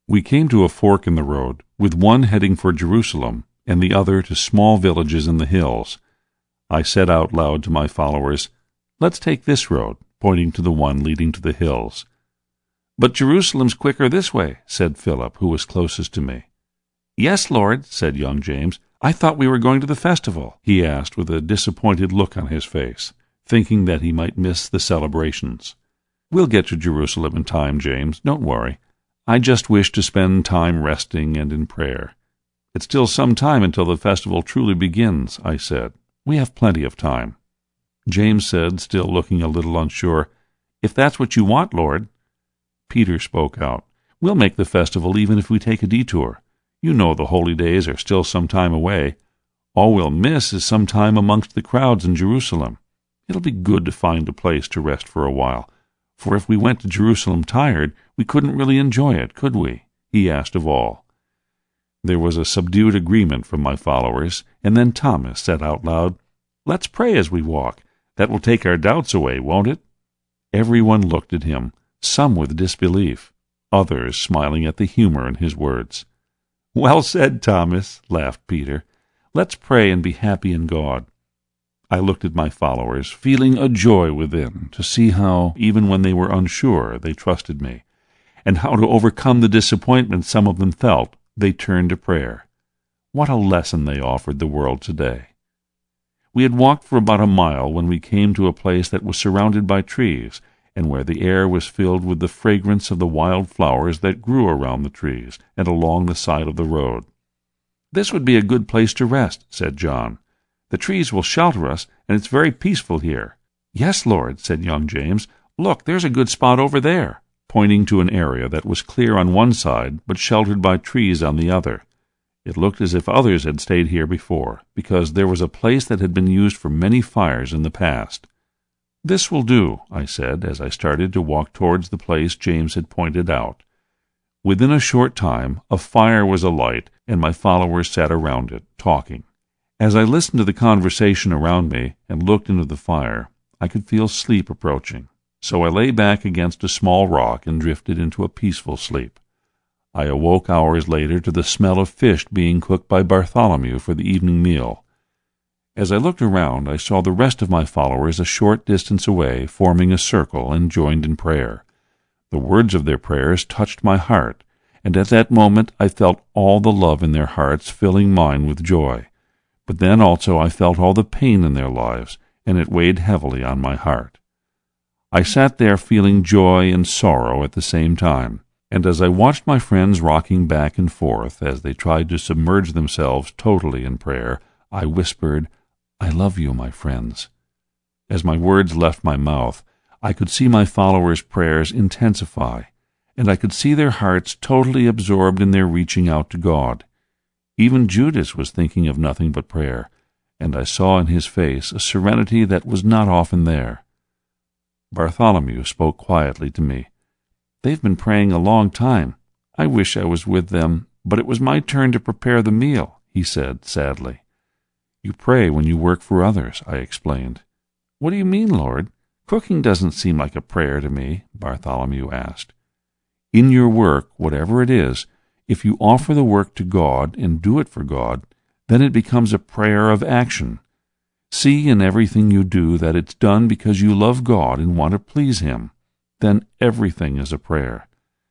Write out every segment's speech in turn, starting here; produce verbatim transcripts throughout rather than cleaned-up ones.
We came to a fork in the road, with one heading for Jerusalem and the other to small villages in the hills. I said out loud to my followers, "Let's take this road," pointing to the one leading to the hills. "But Jerusalem's quicker this way," said Philip, who was closest to me. "Yes, Lord," said young James. "I thought we were going to the festival," he asked with a disappointed look on his face, thinking that he might miss the celebrations. "We'll get to Jerusalem in time, James. Don't worry. I just wish to spend time resting and in prayer." "It's still some time until the festival truly begins," I said. "We have plenty of time." James said, still looking a little unsure, "If that's what you want, Lord." Peter spoke out, "We'll make the festival even if we take a detour. You know the holy days are still some time away. All we'll miss is some time amongst the crowds in Jerusalem. It'll be good to find a place to rest for a while, for if we went to Jerusalem tired, we couldn't really enjoy it, could we?" he asked of all. There was a subdued agreement from my followers, and then Thomas said out loud, "Let's pray as we walk. That will take our doubts away, won't it?" Everyone looked at him, some with disbelief, others smiling at the humor in his words. "Well said, Thomas," laughed Peter. "Let's pray and be happy in God." I looked at my followers, feeling a joy within to see how, even when they were unsure, they trusted me, and how to overcome the disappointment some of them felt, they turned to prayer. What a lesson they offered the world today. We had walked for about a mile when we came to a place that was surrounded by trees, and where the air was filled with the fragrance of the wild flowers that grew around the trees and along the side of the road. "This would be a good place to rest," said John. "The trees will shelter us, and it's very peaceful here." "Yes, Lord," said young James. "Look, there's a good spot over there," pointing to an area that was clear on one side but sheltered by trees on the other. It looked as if others had stayed here before, because there was a place that had been used for many fires in the past. "This will do," I said, as I started to walk towards the place James had pointed out. Within a short time, a fire was alight, and my followers sat around it, talking. As I listened to the conversation around me and looked into the fire, I could feel sleep approaching, so I lay back against a small rock and drifted into a peaceful sleep. I awoke hours later to the smell of fish being cooked by Bartholomew for the evening meal. As I looked around, I saw the rest of my followers a short distance away, forming a circle and joined in prayer. The words of their prayers touched my heart, and at that moment I felt all the love in their hearts filling mine with joy. But then also I felt all the pain in their lives, and it weighed heavily on my heart. I sat there feeling joy and sorrow at the same time, and as I watched my friends rocking back and forth as they tried to submerge themselves totally in prayer, I whispered, "I love you, my friends." As my words left my mouth, I could see my followers' prayers intensify, and I could see their hearts totally absorbed in their reaching out to God. Even Judas was thinking of nothing but prayer, and I saw in his face a serenity that was not often there. Bartholomew spoke quietly to me. "They've been praying a long time. I wish I was with them, but it was my turn to prepare the meal," he said sadly. "You pray when you work for others," I explained. "What do you mean, Lord? Cooking doesn't seem like a prayer to me," Bartholomew asked. "In your work, whatever it is, if you offer the work to God and do it for God, then it becomes a prayer of action. See in everything you do that it's done because you love God and want to please Him. Then everything is a prayer.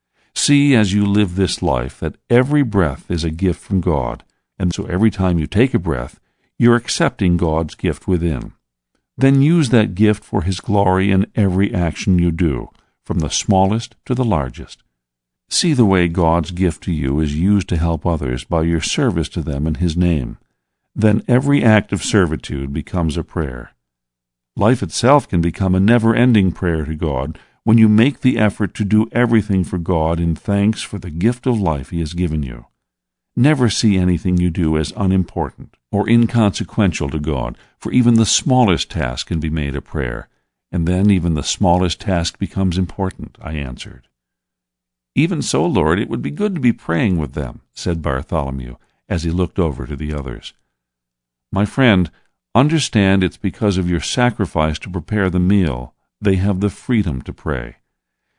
See as you live this life that every breath is a gift from God, and so every time you take a breath, you're accepting God's gift within. Then use that gift for His glory in every action you do, from the smallest to the largest. See the way God's gift to you is used to help others by your service to them in His name. Then every act of servitude becomes a prayer. Life itself can become a never-ending prayer to God when you make the effort to do everything for God in thanks for the gift of life He has given you. Never see anything you do as unimportant or inconsequential to God, for even the smallest task can be made a prayer, and then even the smallest task becomes important," I answered. "Even so, Lord, it would be good to be praying with them," said Bartholomew, as he looked over to the others. "My friend, understand it's because of your sacrifice to prepare the meal they have the freedom to pray.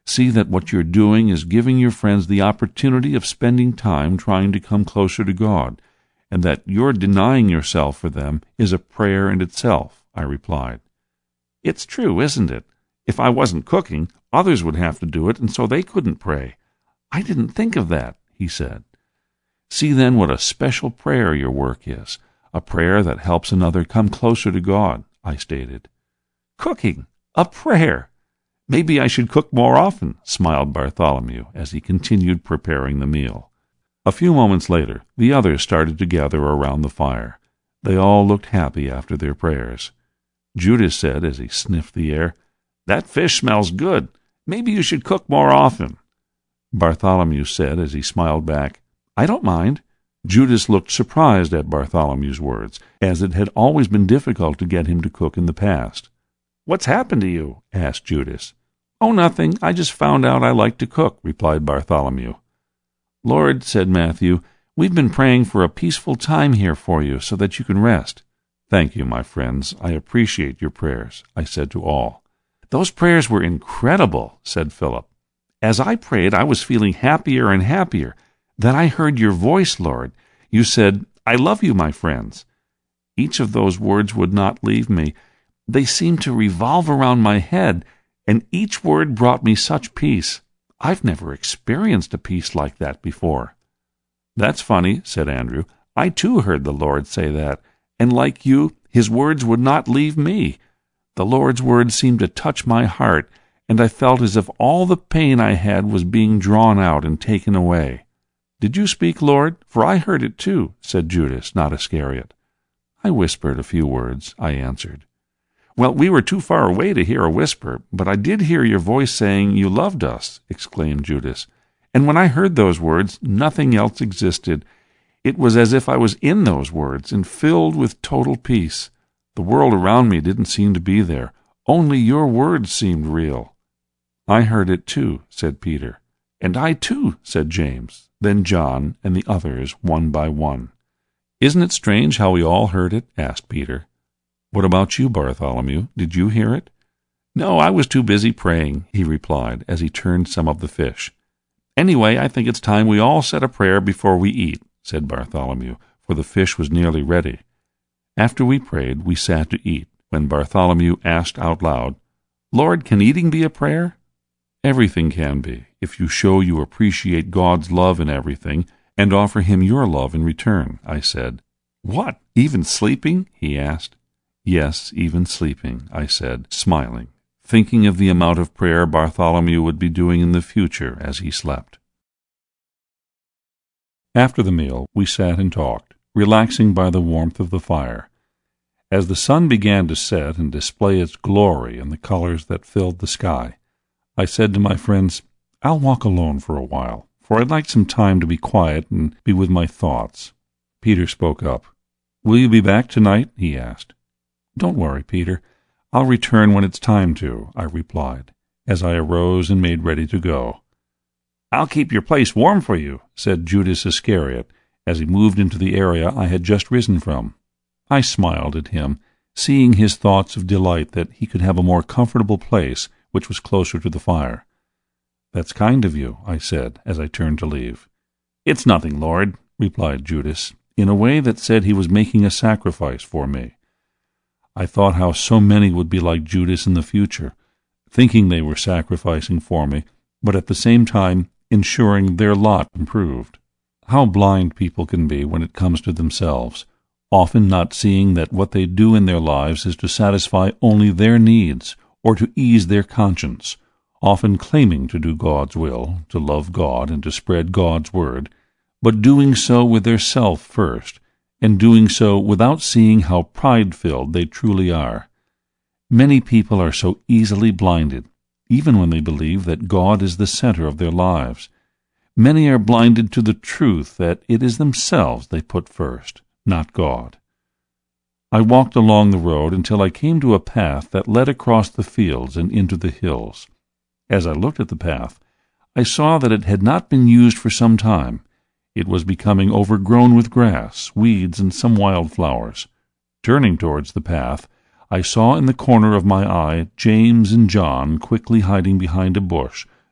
See that what you're doing is giving your friends the opportunity of spending time trying to come closer to God, and that your denying yourself for them is a prayer in itself," I replied. "It's true, isn't it? If I wasn't cooking, others would have to do it, and so they couldn't pray. I didn't think of that," he said. "See then what a special prayer your work is, a prayer that helps another come closer to God," I stated. "Cooking! A prayer! Maybe I should cook more often," smiled Bartholomew as he continued preparing the meal. A few moments later, the others started to gather around the fire. They all looked happy after their prayers. Judas said as he sniffed the air, "That fish smells good. Maybe you should cook more often." Bartholomew said as he smiled back, "I don't mind." Judas looked surprised at Bartholomew's words, as it had always been difficult to get him to cook in the past. "What's happened to you?" asked Judas. "Oh, nothing. I just found out I like to cook," replied Bartholomew. "Lord," said Matthew, "we've been praying for a peaceful time here for you so that you can rest." "Thank you, my friends. I appreciate your prayers," I said to all. "Those prayers were incredible," said Philip. "As I prayed, I was feeling happier and happier. Then I heard your voice, Lord. You said, 'I love you, my friends.' Each of those words would not leave me. They seemed to revolve around my head, and each word brought me such peace. I've never experienced a peace like that before." "That's funny," said Andrew. "I too heard the Lord say that, and like you, his words would not leave me. The Lord's words seemed to touch my heart, and I felt as if all the pain I had was being drawn out and taken away." "Did you speak, Lord? For I heard it too," said Judas, not Iscariot. "I whispered a few words," I answered. "Well, we were too far away to hear a whisper, but I did hear your voice saying you loved us," exclaimed Judas. "And when I heard those words, nothing else existed. It was as if I was in those words and filled with total peace. The world around me didn't seem to be there. Only your words seemed real." "I heard it too," said Peter. "And I too," said James, then John, and the others one by one. "Isn't it strange how we all heard it?" asked Peter. "What about you, Bartholomew? Did you hear it?" "No, I was too busy praying," he replied as he turned some of the fish. "Anyway, I think it's time we all said a prayer before we eat," said Bartholomew, for the fish was nearly ready. After we prayed, we sat to eat, when Bartholomew asked out loud, "Lord, can eating be a prayer?" "Everything can be, if you show you appreciate God's love in everything and offer him your love in return," I said. "What, even sleeping?" he asked. "Yes, even sleeping," I said, smiling, thinking of the amount of prayer Bartholomew would be doing in the future as he slept. After the meal, we sat and talked, relaxing by the warmth of the fire. As the sun began to set and display its glory in the colors that filled the sky, I said to my friends, "I'll walk alone for a while, for I'd like some time to be quiet and be with my thoughts." Peter spoke up. "Will you be back tonight?" he asked. "Don't worry, Peter. I'll return when it's time to," I replied, as I arose and made ready to go. "I'll keep your place warm for you," said Judas Iscariot, as he moved into the area I had just risen from. I smiled at him, seeing his thoughts of delight that he could have a more comfortable place which was closer to the fire. "That's kind of you," I said, as I turned to leave. "It's nothing, Lord," replied Judas, in a way that said he was making a sacrifice for me. I thought how so many would be like Judas in the future, thinking they were sacrificing for me, but at the same time ensuring their lot improved. How blind people can be when it comes to themselves, often not seeing that what they do in their lives is to satisfy only their needs or to ease their conscience, often claiming to do God's will, to love God and to spread God's word, but doing so with their self first, and doing so without seeing how pride-filled they truly are. Many people are so easily blinded, even when they believe that God is the center of their lives. Many are blinded to the truth that it is themselves they put first, not God. I walked along the road until I came to a path that led across the fields and into the hills. As I looked at the path, I saw that it had not been used for some time. It was becoming overgrown with grass, weeds, and some wildflowers. Turning towards the path, I saw in the corner of my eye James and John quickly hiding behind a bush,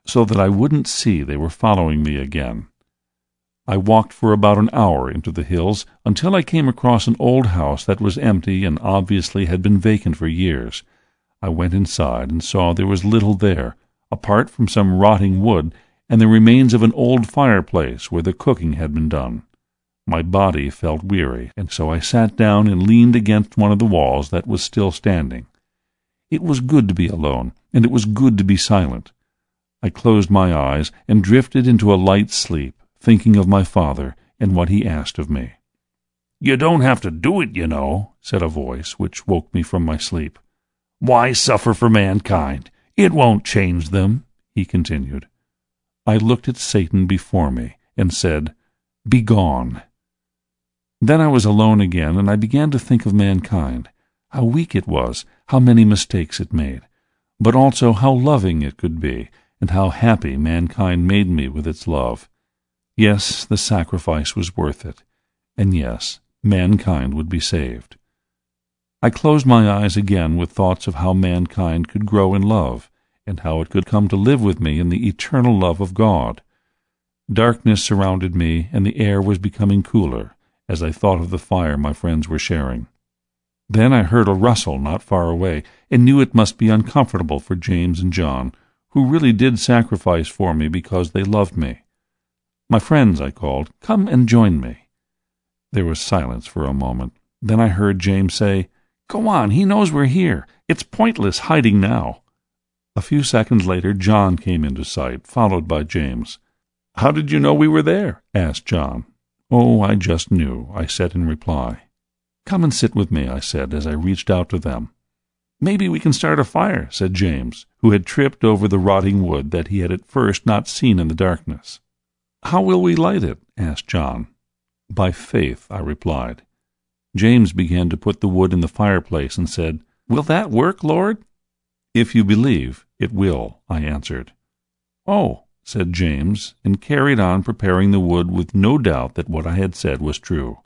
so that I wouldn't see they were following me again. I walked for about an hour into the hills until I came across an old house that was empty and obviously had been vacant for years. I went inside and saw there was little there, apart from some rotting wood and the remains of an old fireplace where the cooking had been done. My body felt weary, and so I sat down and leaned against one of the walls that was still standing. It was good to be alone, and it was good to be silent. I closed my eyes and drifted into a light sleep, thinking of my father and what he asked of me. "You don't have to do it, you know," said a voice which woke me from my sleep. "Why suffer for mankind? It won't change them," he continued. I looked at Satan before me and said, "Begone." Then I was alone again, and I began to think of mankind, how weak it was, how many mistakes it made, but also how loving it could be, and how happy mankind made me with its love. Yes, the sacrifice was worth it, and yes, mankind would be saved. I closed my eyes again with thoughts of how mankind could grow in love, and how it could come to live with me in the eternal love of God. Darkness surrounded me, and the air was becoming cooler, as I thought of the fire my friends were sharing. Then I heard a rustle not far away, and knew it must be uncomfortable for James and John, who really did sacrifice for me because they loved me. "My friends," I called, "come and join me." There was silence for a moment. Then I heard James say, "Go on, he knows we're here. It's pointless hiding now." A few seconds later John came into sight, followed by James. "How did you know we were there?" asked John. "Oh, I just knew," I said in reply. "Come and sit with me," I said as I reached out to them. "Maybe we can start a fire," said James, who had tripped over the rotting wood that he had at first not seen in the darkness. "How will we light it?" asked John. "By faith," I replied. James began to put the wood in the fireplace and said, "Will that work, Lord?" "If you believe, it will," I answered. "Oh," said James, and carried on preparing the wood with no doubt that what I had said was true.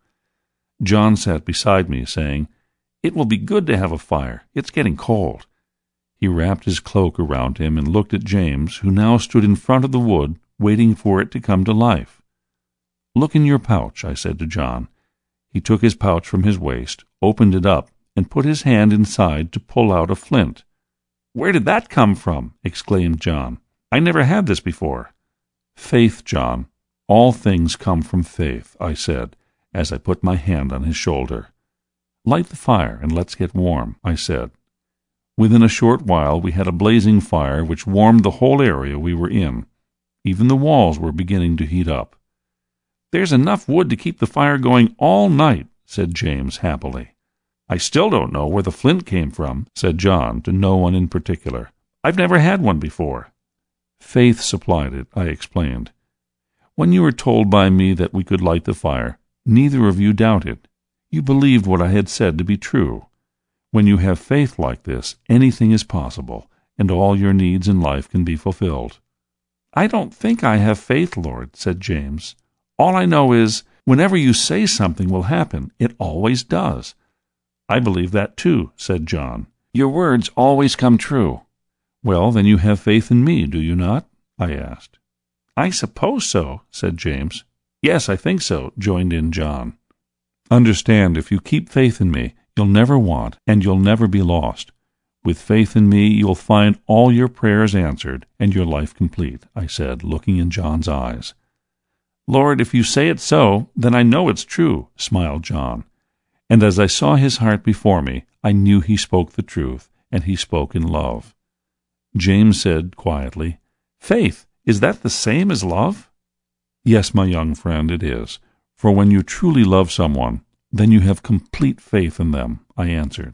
John sat beside me, saying, "It will be good to have a fire. It's getting cold." He wrapped his cloak around him and looked at James, who now stood in front of the wood, waiting for it to come to life. "Look in your pouch," I said to John. He took his pouch from his waist, opened it up, and put his hand inside to pull out a flint. "Where did that come from?" exclaimed John. "I never had this before." "Faith, John. All things come from faith," I said, as I put my hand on his shoulder. "Light the fire and let's get warm," I said. Within a short while we had a blazing fire which warmed the whole area we were in. Even the walls were beginning to heat up. "There's enough wood to keep the fire going all night," said James happily. "I still don't know where the flint came from," said John, to no one in particular. "I've never had one before." "Faith supplied it," I explained. "When you were told by me that we could light the fire, neither of you doubted. You believed what I had said to be true. When you have faith like this, anything is possible, and all your needs in life can be fulfilled." "I don't think I have faith, Lord," said James. "All I know is, whenever you say something will happen, it always does." "I believe that too," said John. "Your words always come true." "Well, then you have faith in me, do you not?" I asked. "I suppose so," said James. "Yes, I think so," joined in John. "Understand, if you keep faith in me, you'll never want, and you'll never be lost. With faith in me, you'll find all your prayers answered and your life complete," I said, looking in John's eyes. "Lord, if you say it so, then I know it's true," smiled John. And as I saw his heart before me, I knew he spoke the truth, and he spoke in love. James said quietly, "Faith, is that the same as love?" "Yes, my young friend, it is. For when you truly love someone, then you have complete faith in them," I answered.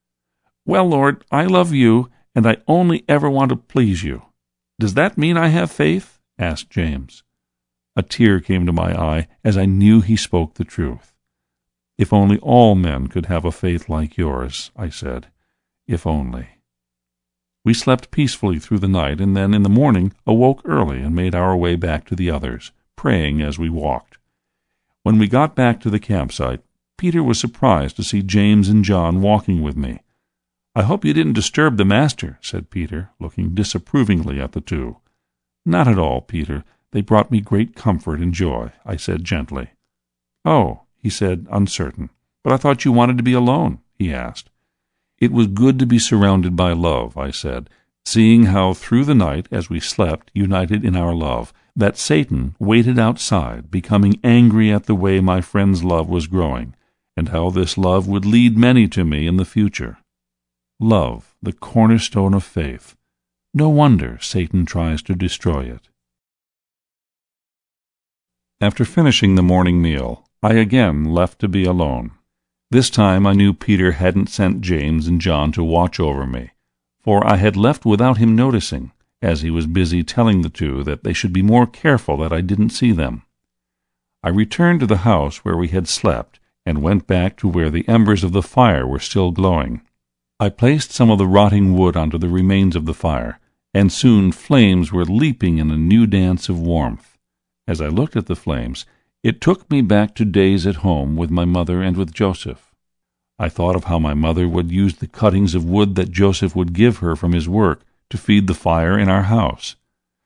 "Well, Lord, I love you, and I only ever want to please you. Does that mean I have faith?" asked James. A tear came to my eye as I knew he spoke the truth. "If only all men could have a faith like yours," I said. "If only." We slept peacefully through the night, and then in the morning awoke early and made our way back to the others, praying as we walked. When we got back to the campsite, Peter was surprised to see James and John walking with me. "I hope you didn't disturb the master," said Peter, looking disapprovingly at the two. "Not at all, Peter. They brought me great comfort and joy," I said gently. "Oh," he said, uncertain. "But I thought you wanted to be alone," he asked. "It was good to be surrounded by love," I said, seeing how through the night, as we slept, united in our love, that Satan waited outside, becoming angry at the way my friend's love was growing, and how this love would lead many to me in the future. Love, the cornerstone of faith. No wonder Satan tries to destroy it. After finishing the morning meal, I again left to be alone. This time I knew Peter hadn't sent James and John to watch over me, for I had left without him noticing, as he was busy telling the two that they should be more careful that I didn't see them. I returned to the house where we had slept, and went back to where the embers of the fire were still glowing. I placed some of the rotting wood onto the remains of the fire, and soon flames were leaping in a new dance of warmth. As I looked at the flames, it took me back to days at home with my mother and with Joseph. I thought of how my mother would use the cuttings of wood that Joseph would give her from his work to feed the fire in our house.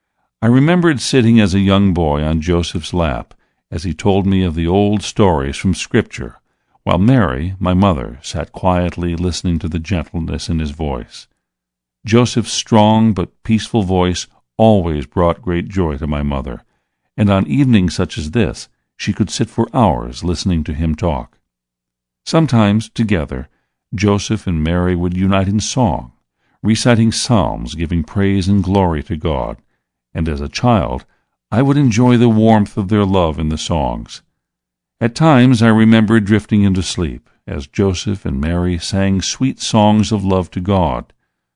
I remembered sitting as a young boy on Joseph's lap as he told me of the old stories from Scripture, while Mary, my mother, sat quietly listening to the gentleness in his voice. Joseph's strong but peaceful voice always brought great joy to my mother, and on evenings such as this she could sit for hours listening to him talk. Sometimes, together, Joseph and Mary would unite in song, reciting psalms giving praise and glory to God, and as a child I would enjoy the warmth of their love in the songs. At times I remember drifting into sleep as Joseph and Mary sang sweet songs of love to God.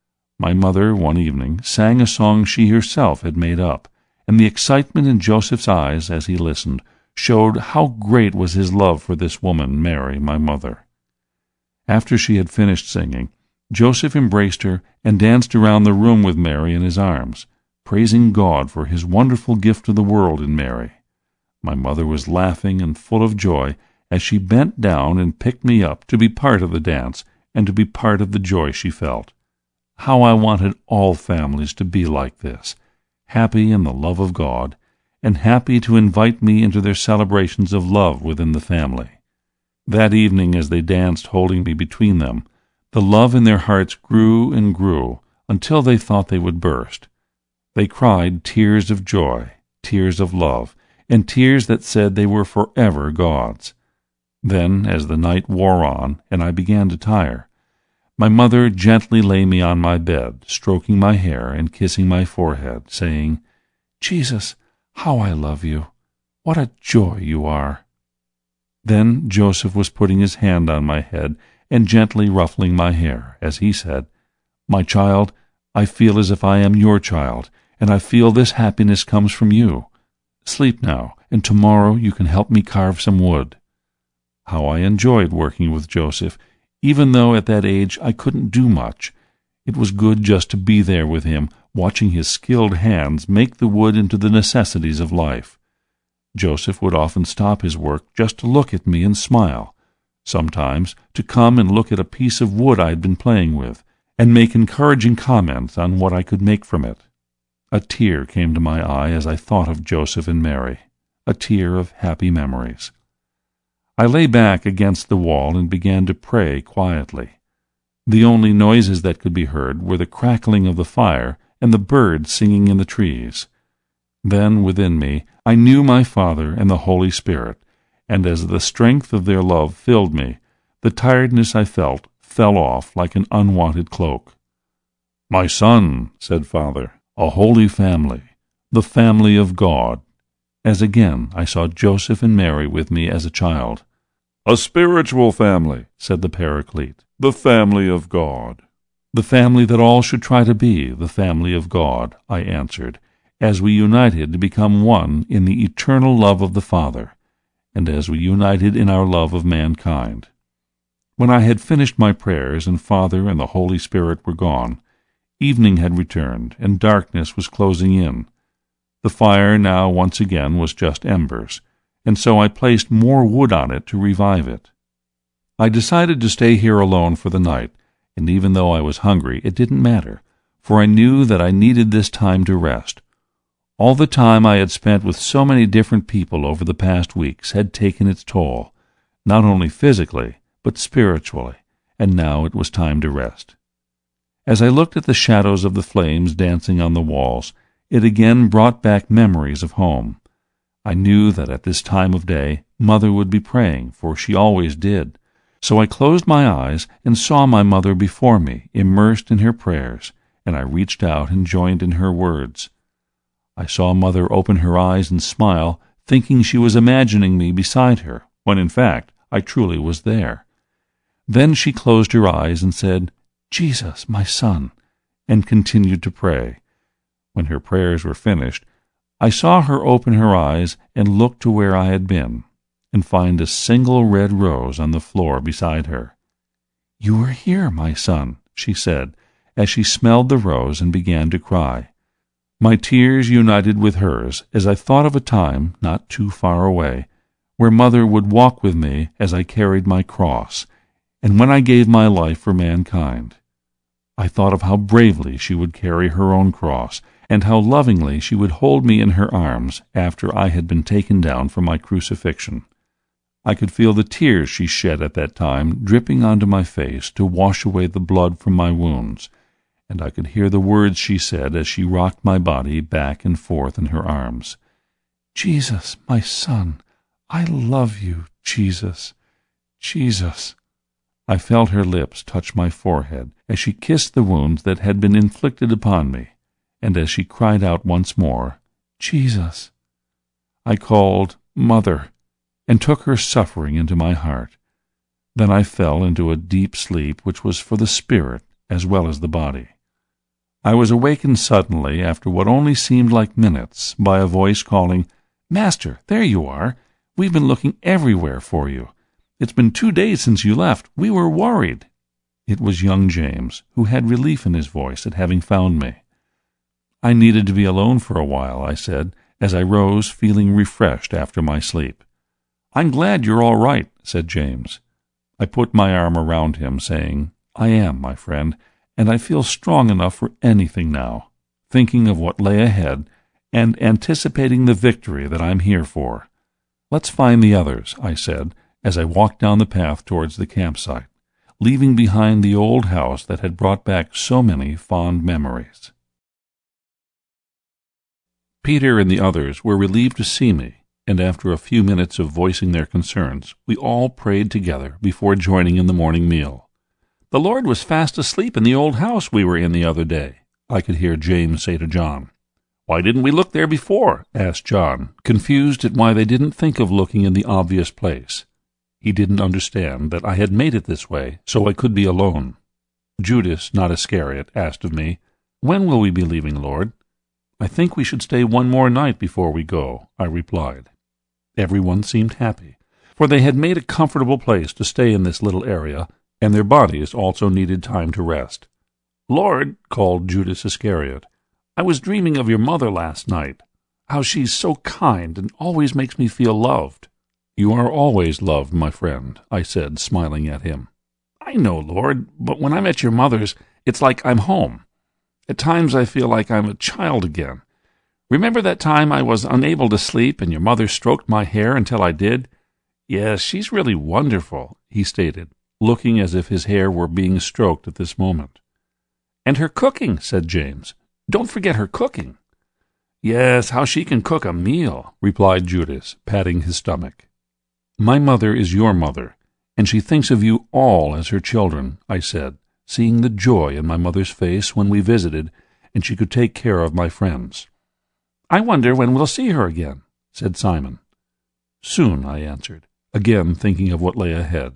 My mother, one evening, sang a song she herself had made up, and the excitement in Joseph's eyes as he listened showed how great was his love for this woman, Mary, my mother. After she had finished singing, Joseph embraced her and danced around the room with Mary in his arms, praising God for his wonderful gift to the world in Mary. My mother was laughing and full of joy as she bent down and picked me up to be part of the dance and to be part of the joy she felt. How I wanted all families to be like this, happy in the love of God, and happy to invite me into their celebrations of love within the family. That evening, as they danced holding me between them, the love in their hearts grew and grew until they thought they would burst. They cried tears of joy, tears of love, and tears that said they were forever God's. Then, as the night wore on and I began to tire, my mother gently lay me on my bed, stroking my hair and kissing my forehead, saying, "Jesus, how I love you! What a joy you are!" Then Joseph was putting his hand on my head and gently ruffling my hair, as he said, "My child, I feel as if I am your child, and I feel this happiness comes from you. Sleep now, and tomorrow you can help me carve some wood." How I enjoyed working with Joseph, even though at that age I couldn't do much. It was good just to be there with him, watching his skilled hands make the wood into the necessities of life. Joseph would often stop his work just to look at me and smile, sometimes to come and look at a piece of wood I had been playing with, and make encouraging comments on what I could make from it. A tear came to my eye as I thought of Joseph and Mary, a tear of happy memories. I lay back against the wall and began to pray quietly. The only noises that could be heard were the crackling of the fire and the birds singing in the trees. Then, within me, I knew my Father and the Holy Spirit, and as the strength of their love filled me, the tiredness I felt fell off like an unwanted cloak. "My son," said Father, "a holy family, the family of God," as again I saw Joseph and Mary with me as a child. "A spiritual family," said the Paraclete, "the family of God." "The family that all should try to be, the family of God," I answered, as we united to become one in the eternal love of the Father, and as we united in our love of mankind. When I had finished my prayers and Father and the Holy Spirit were gone, evening had returned and darkness was closing in. The fire now once again was just embers, and so I placed more wood on it to revive it. I decided to stay here alone for the night, and even though I was hungry, it didn't matter, for I knew that I needed this time to rest. All the time I had spent with so many different people over the past weeks had taken its toll, not only physically, but spiritually, and now it was time to rest. As I looked at the shadows of the flames dancing on the walls, it again brought back memories of home. I knew that at this time of day Mother would be praying, for she always did. So I closed my eyes and saw my mother before me, immersed in her prayers, and I reached out and joined in her words. I saw Mother open her eyes and smile, thinking she was imagining me beside her, when in fact I truly was there. Then she closed her eyes and said, "Jesus, my son," and continued to pray. When her prayers were finished, I saw her open her eyes and look to where I had been, and find a single red rose on the floor beside her. "You are here, my son," she said, as she smelled the rose and began to cry. My tears united with hers as I thought of a time, not too far away, where Mother would walk with me as I carried my cross, and when I gave my life for mankind. I thought of how bravely she would carry her own cross, and how lovingly she would hold me in her arms after I had been taken down from my crucifixion. I could feel the tears she shed at that time dripping onto my face to wash away the blood from my wounds, and I could hear the words she said as she rocked my body back and forth in her arms. "Jesus, my son, I love you, Jesus, Jesus." I felt her lips touch my forehead as she kissed the wounds that had been inflicted upon me, and as she cried out once more, "Jesus." I called, "Mother," and took her suffering into my heart. Then I fell into a deep sleep which was for the spirit as well as the body. I was awakened suddenly, after what only seemed like minutes, by a voice calling, "Master, there you are. We've been looking everywhere for you. It's been two days since you left. We were worried." It was young James, who had relief in his voice at having found me. "I needed to be alone for a while," I said, as I rose, feeling refreshed after my sleep. "I'm glad you're all right," said James. I put my arm around him, saying, "I am, my friend, and I feel strong enough for anything now, thinking of what lay ahead and anticipating the victory that I'm here for. Let's find the others," I said, as I walked down the path towards the campsite, leaving behind the old house that had brought back so many fond memories. Peter and the others were relieved to see me, and after a few minutes of voicing their concerns, we all prayed together before joining in the morning meal. "The Lord was fast asleep in the old house we were in the other day," I could hear James say to John. "Why didn't we look there before?" asked John, confused at why they didn't think of looking in the obvious place. He didn't understand that I had made it this way so I could be alone. Judas, not Iscariot, asked of me, "When will we be leaving, Lord?" "I think we should stay one more night before we go," I replied. Everyone seemed happy, for they had made a comfortable place to stay in this little area, and their bodies also needed time to rest. "Lord," called Judas Iscariot, "I was dreaming of your mother last night, how she's so kind and always makes me feel loved." "You are always loved, my friend," I said, smiling at him. "I know, Lord, but when I'm at your mother's, it's like I'm home. At times I feel like I'm a child again. Remember that time I was unable to sleep and your mother stroked my hair until I did? Yes, she's really wonderful," he stated, looking as if his hair were being stroked at this moment. "And her cooking," said James. "Don't forget her cooking." "Yes, how she can cook a meal," replied Judas, patting his stomach. "My mother is your mother, and she thinks of you all as her children," I said, seeing the joy in my mother's face when we visited, and she could take care of my friends. "I wonder when we'll see her again," said Simon. "Soon," I answered, again thinking of what lay ahead.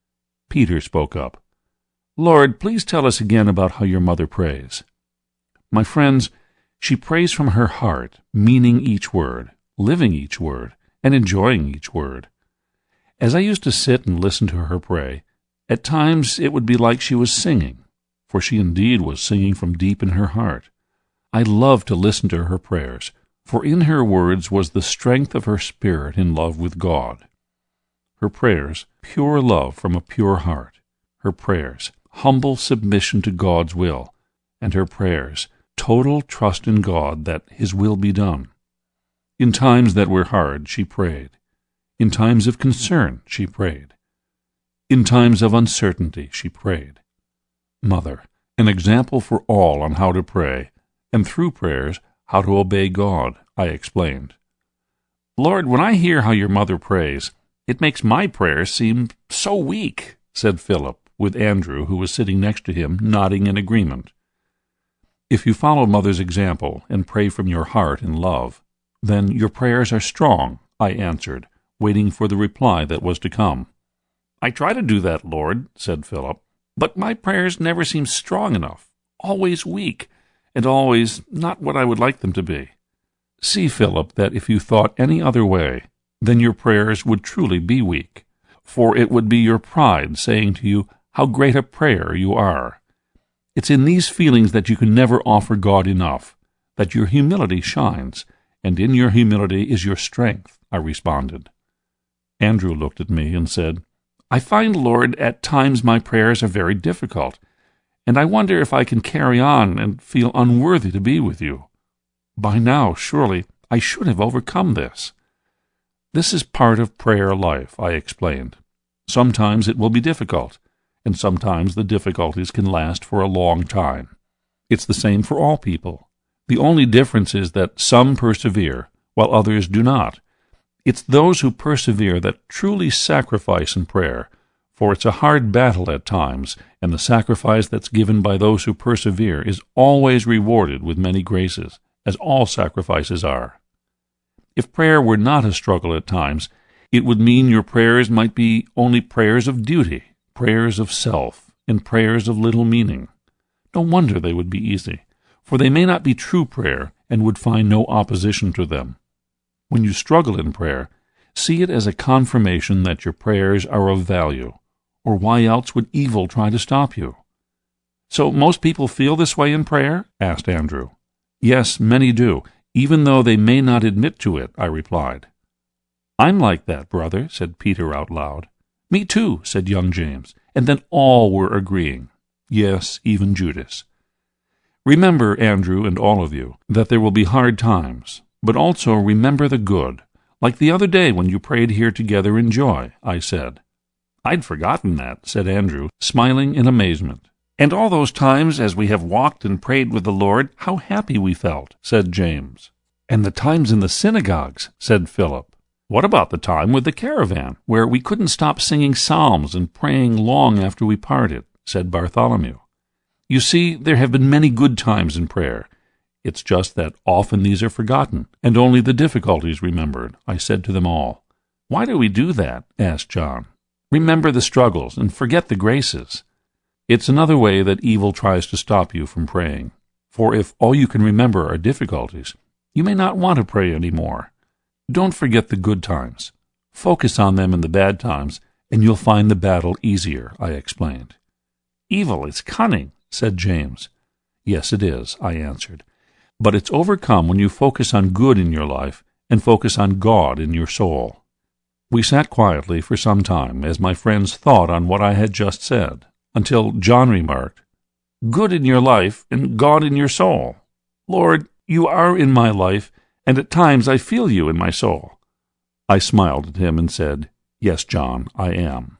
Peter spoke up. "Lord, please tell us again about how your mother prays." "My friends, she prays from her heart, meaning each word, living each word, and enjoying each word. As I used to sit and listen to her pray, at times it would be like she was singing, for she indeed was singing from deep in her heart. I loved to listen to her prayers, for in her words was the strength of her spirit in love with God. Her prayers, pure love from a pure heart. Her prayers, humble submission to God's will. And her prayers, total trust in God that His will be done. In times that were hard, she prayed. In times of concern, she prayed. In times of uncertainty, she prayed. Mother, an example for all on how to pray, and through prayers, how to obey God, I explained. Lord, when I hear how your mother prays, it makes my prayers seem so weak, said Philip, with Andrew, who was sitting next to him, nodding in agreement. If you follow Mother's example and pray from your heart in love, then your prayers are strong, I answered, waiting for the reply that was to come. I try to do that, Lord, said Philip, but my prayers never seem strong enough, always weak, and always not what I would like them to be. See, Philip, that if you thought any other way, then your prayers would truly be weak, for it would be your pride saying to you how great a prayer you are. It's in these feelings that you can never offer God enough, that your humility shines, and in your humility is your strength, I responded. Andrew looked at me and said, I find, Lord, at times my prayers are very difficult, and I wonder if I can carry on and feel unworthy to be with you. By now, surely, I should have overcome this. This is part of prayer life, I explained. Sometimes it will be difficult, and sometimes the difficulties can last for a long time. It's the same for all people. The only difference is that some persevere, while others do not. It's those who persevere that truly sacrifice in prayer, for it's a hard battle at times, and the sacrifice that's given by those who persevere is always rewarded with many graces, as all sacrifices are. If prayer were not a struggle at times, it would mean your prayers might be only prayers of duty, prayers of self, and prayers of little meaning. No wonder they would be easy, for they may not be true prayer and would find no opposition to them. When you struggle in prayer, see it as a confirmation that your prayers are of value, or why else would evil try to stop you? So most people feel this way in prayer? Asked Andrew. Yes, many do, even though they may not admit to it, I replied. I'm like that, brother, said Peter out loud. Me too, said young James, and then all were agreeing. Yes, even Judas. Remember, Andrew and all of you, that there will be hard times, but also remember the good, like the other day when you prayed here together in joy, I said. I'd forgotten that, said Andrew, smiling in amazement. And all those times as we have walked and prayed with the Lord, how happy we felt, said James. And the times in the synagogues, said Philip. What about the time with the caravan, where we couldn't stop singing psalms and praying long after we parted, said Bartholomew. You see, there have been many good times in prayer. It's just that often these are forgotten, and only the difficulties remembered, I said to them all. Why do we do that? Asked John. Remember the struggles and forget the graces. It's another way that evil tries to stop you from praying. For if all you can remember are difficulties, you may not want to pray any more. Don't forget the good times. Focus on them in the bad times, and you'll find the battle easier, I explained. Evil is cunning, said James. Yes, it is, I answered. But it's overcome when you focus on good in your life and focus on God in your soul. We sat quietly for some time as my friends thought on what I had just said, until John remarked, Good in your life and God in your soul. Lord, you are in my life, and at times I feel you in my soul. I smiled at him and said, Yes, John, I am.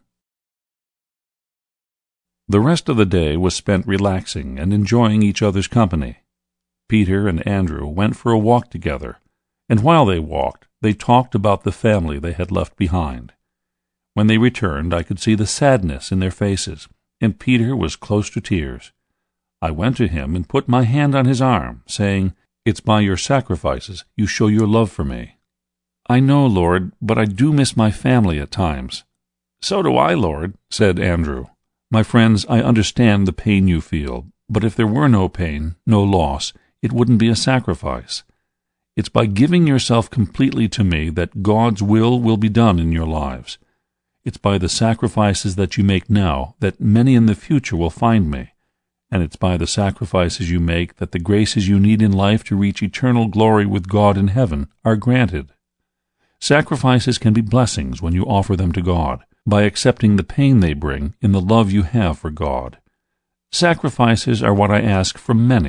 The rest of the day was spent relaxing and enjoying each other's company. Peter and Andrew went for a walk together, and while they walked, they talked about the family they had left behind. When they returned, I could see the sadness in their faces, and Peter was close to tears. I went to him and put my hand on his arm, saying, It's by your sacrifices you show your love for me. I know, Lord, but I do miss my family at times. So do I, Lord, said Andrew. My friends, I understand the pain you feel, but if there were no pain, no loss, it wouldn't be a sacrifice. It's by giving yourself completely to me that God's will will be done in your lives. It's by the sacrifices that you make now that many in the future will find me, and it's by the sacrifices you make that the graces you need in life to reach eternal glory with God in heaven are granted. Sacrifices can be blessings when you offer them to God, by accepting the pain they bring in the love you have for God. Sacrifices are what I ask from many,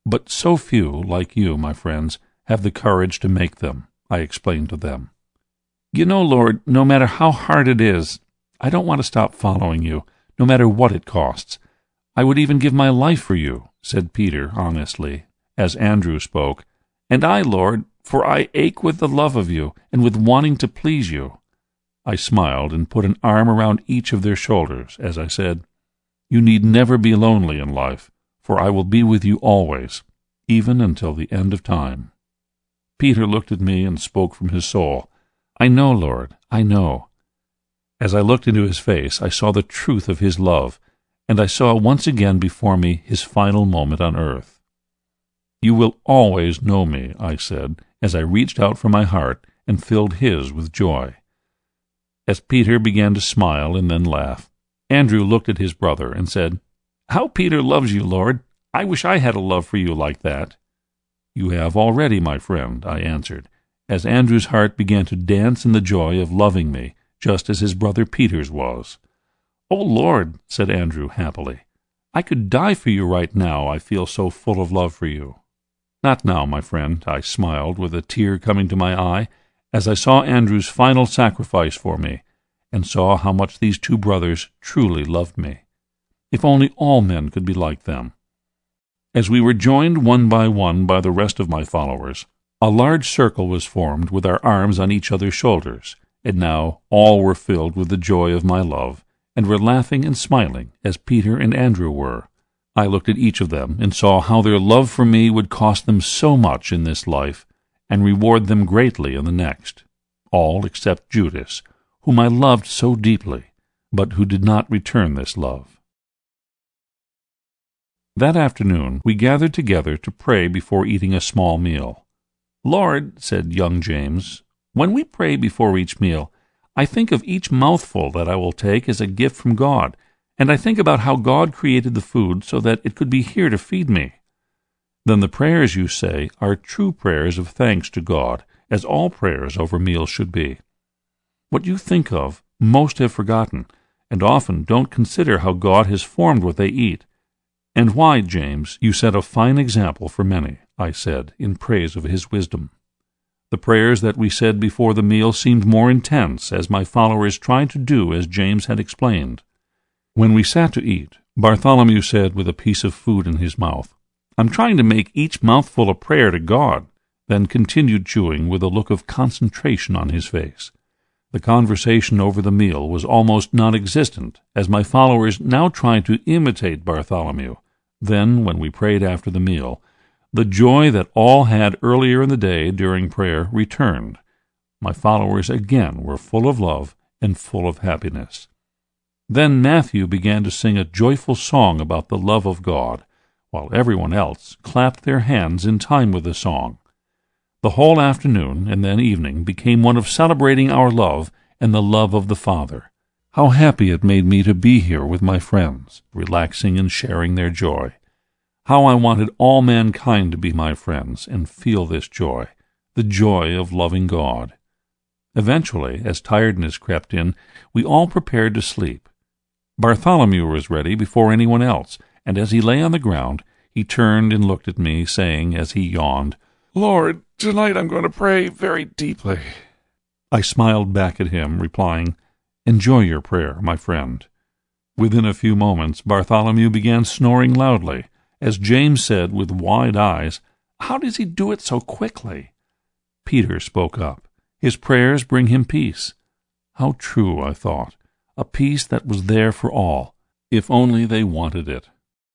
But so few, like you, my friends, have the courage to make them, I explained to them. You know, Lord, no matter how hard it is, I don't want to stop following you, no matter what it costs. I would even give my life for you, said Peter honestly, as Andrew spoke. And I, Lord, for I ache with the love of you, and with wanting to please you. I smiled and put an arm around each of their shoulders as I said, You need never be lonely in life, for I will be with you always, even until the end of time. Peter looked at me and spoke from his soul. I know, Lord, I know. As I looked into his face, I saw the truth of his love, and I saw once again before me his final moment on earth. You will always know me, I said, as I reached out for my heart and filled his with joy. As Peter began to smile and then laugh, Andrew looked at his brother and said, How Peter loves you, Lord! I wish I had a love for you like that. You have already, my friend, I answered, as Andrew's heart began to dance in the joy of loving me, just as his brother Peter's was. Oh, Lord, said Andrew happily, I could die for you right now, I feel so full of love for you. Not now, my friend, I smiled, with a tear coming to my eye, as I saw Andrew's final sacrifice for me, and saw how much these two brothers truly loved me. If only all men could be like them. As we were joined one by one by the rest of my followers, a large circle was formed with our arms on each other's shoulders, and now all were filled with the joy of my love, and were laughing and smiling as Peter and Andrew were. I looked at each of them and saw how their love for me would cost them so much in this life and reward them greatly in the next, all except Judas, whom I loved so deeply, but who did not return this love. That afternoon we gathered together to pray before eating a small meal. Lord, said young James, when we pray before each meal, I think of each mouthful that I will take as a gift from God, and I think about how God created the food so that it could be here to feed me. Then the prayers you say are true prayers of thanks to God, as all prayers over meals should be. What you think of, most have forgotten, and often don't consider how God has formed what they eat. And why, James, you set a fine example for many, I said, in praise of his wisdom. The prayers that we said before the meal seemed more intense, as my followers tried to do as James had explained. When we sat to eat, Bartholomew said with a piece of food in his mouth, I'm trying to make each mouthful a prayer to God, then continued chewing with a look of concentration on his face. The conversation over the meal was almost non-existent, as my followers now tried to imitate Bartholomew. Then, when we prayed after the meal, the joy that all had earlier in the day during prayer returned. My followers again were full of love and full of happiness. Then Matthew began to sing a joyful song about the love of God, while everyone else clapped their hands in time with the song. The whole afternoon and then evening became one of celebrating our love and the love of the Father. How happy it made me to be here with my friends, relaxing and sharing their joy. How I wanted all mankind to be my friends and feel this joy, the joy of loving God. Eventually, as tiredness crept in, we all prepared to sleep. Bartholomew was ready before anyone else, and as he lay on the ground, he turned and looked at me, saying as he yawned, Lord, tonight I'm going to pray very deeply. I smiled back at him, replying, Enjoy your prayer, my friend. Within a few moments, Bartholomew began snoring loudly, as James said with wide eyes, How does he do it so quickly? Peter spoke up. His prayers bring him peace. How true, I thought, a peace that was there for all, if only they wanted it.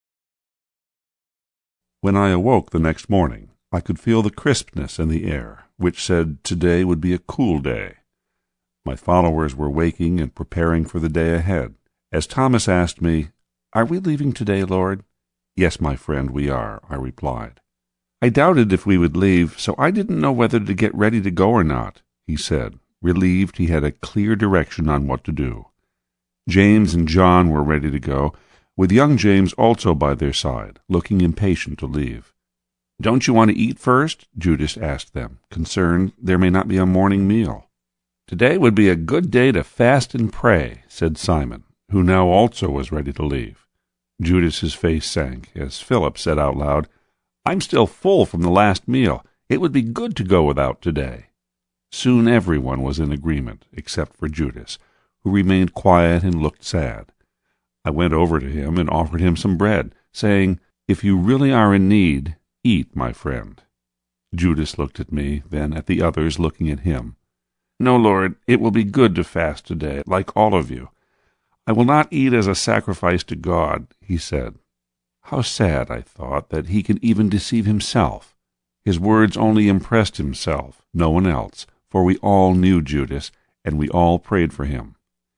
When I awoke the next morning, I could feel the crispness in the air, which said today would be a cool day. My followers were waking and preparing for the day ahead. As Thomas asked me, Are we leaving today, Lord? Yes, my friend, we are, I replied. I doubted if we would leave, so I didn't know whether to get ready to go or not, he said, relieved he had a clear direction on what to do. James and John were ready to go, with young James also by their side, looking impatient to leave. Don't you want to eat first? Judas asked them, concerned there may not be a morning meal. Today would be a good day to fast and pray, said Simon, who now also was ready to leave. Judas's face sank, as Philip said out loud, I'm still full from the last meal. It would be good to go without today." Soon everyone was in agreement, except for Judas, who remained quiet and looked sad. I went over to him and offered him some bread, saying, "If you really are in need, eat, my friend." Judas looked at me, then at the others looking at him. "No, Lord, it will be good to fast today, like all of you. I will not eat as a sacrifice to God," he said. How sad, I thought, that he can even deceive himself. His words only impressed himself, no one else, for we all knew Judas, and we all prayed for him.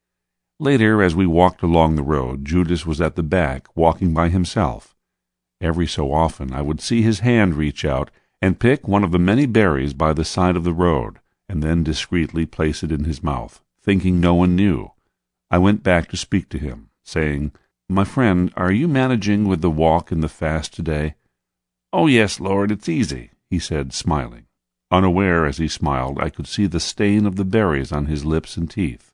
Later, as we walked along the road, Judas was at the back, walking by himself. Every so often I would see his hand reach out and pick one of the many berries by the side of the road, and then discreetly place it in his mouth, thinking no one knew. I went back to speak to him, saying, "My friend, are you managing with the walk and the fast today?" "Oh, yes, Lord, it's easy," he said, smiling. Unaware as he smiled, I could see the stain of the berries on his lips and teeth.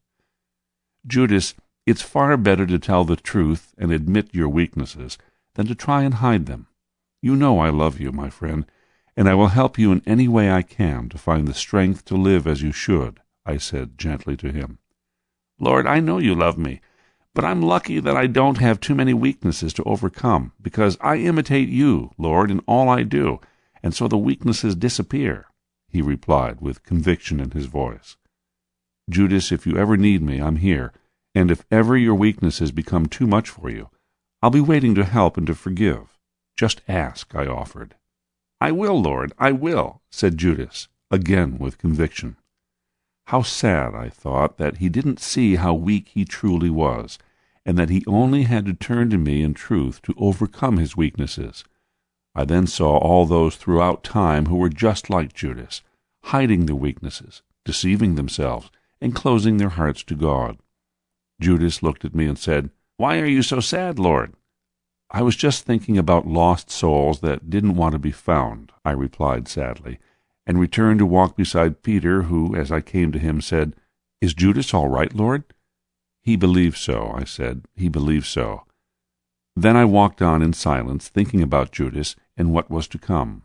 "Judas, it's far better to tell the truth and admit your weaknesses than to try and hide them. You know I love you, my friend, and I will help you in any way I can to find the strength to live as you should," I said gently to him. "Lord, I know you love me, but I'm lucky that I don't have too many weaknesses to overcome, because I imitate you, Lord, in all I do, and so the weaknesses disappear," he replied with conviction in his voice. "Judas, if you ever need me, I'm here, and if ever your weaknesses become too much for you, I'll be waiting to help and to forgive. Just ask," I offered. "I will, Lord, I will," said Judas, again with conviction. How sad, I thought, that he didn't see how weak he truly was, and that he only had to turn to me in truth to overcome his weaknesses. I then saw all those throughout time who were just like Judas, hiding their weaknesses, deceiving themselves, and closing their hearts to God. Judas looked at me and said, "Why are you so sad, Lord?" "I was just thinking about lost souls that didn't want to be found," I replied sadly, and returned to walk beside Peter, who, as I came to him, said, "Is Judas all right, Lord?" "He believes so," I said. "He believes so." Then I walked on in silence, thinking about Judas and what was to come.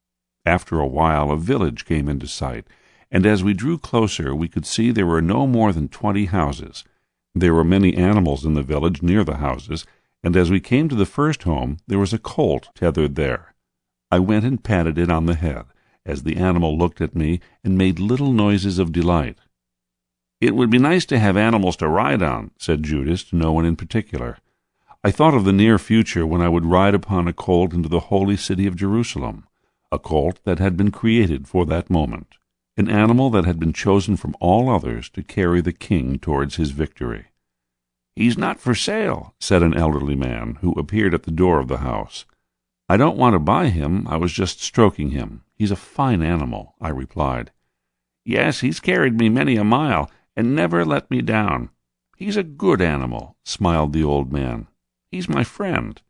After a while a village came into sight, and as we drew closer we could see there were no more than twenty houses. There were many animals in the village near the houses, and as we came to the first home there was a colt tethered there. I went and patted it on the head, as the animal looked at me and made little noises of delight. "It would be nice to have animals to ride on," said Judas to no one in particular. I thought of the near future when I would ride upon a colt into the holy city of Jerusalem, a colt that had been created for that moment, an animal that had been chosen from all others to carry the king towards his victory. "He's not for sale," said an elderly man who appeared at the door of the house. "I don't want to buy him. I was just stroking him. He's a fine animal," I replied. "Yes, he's carried me many a mile and never let me down. He's a good animal," smiled the old man. "He's my friend."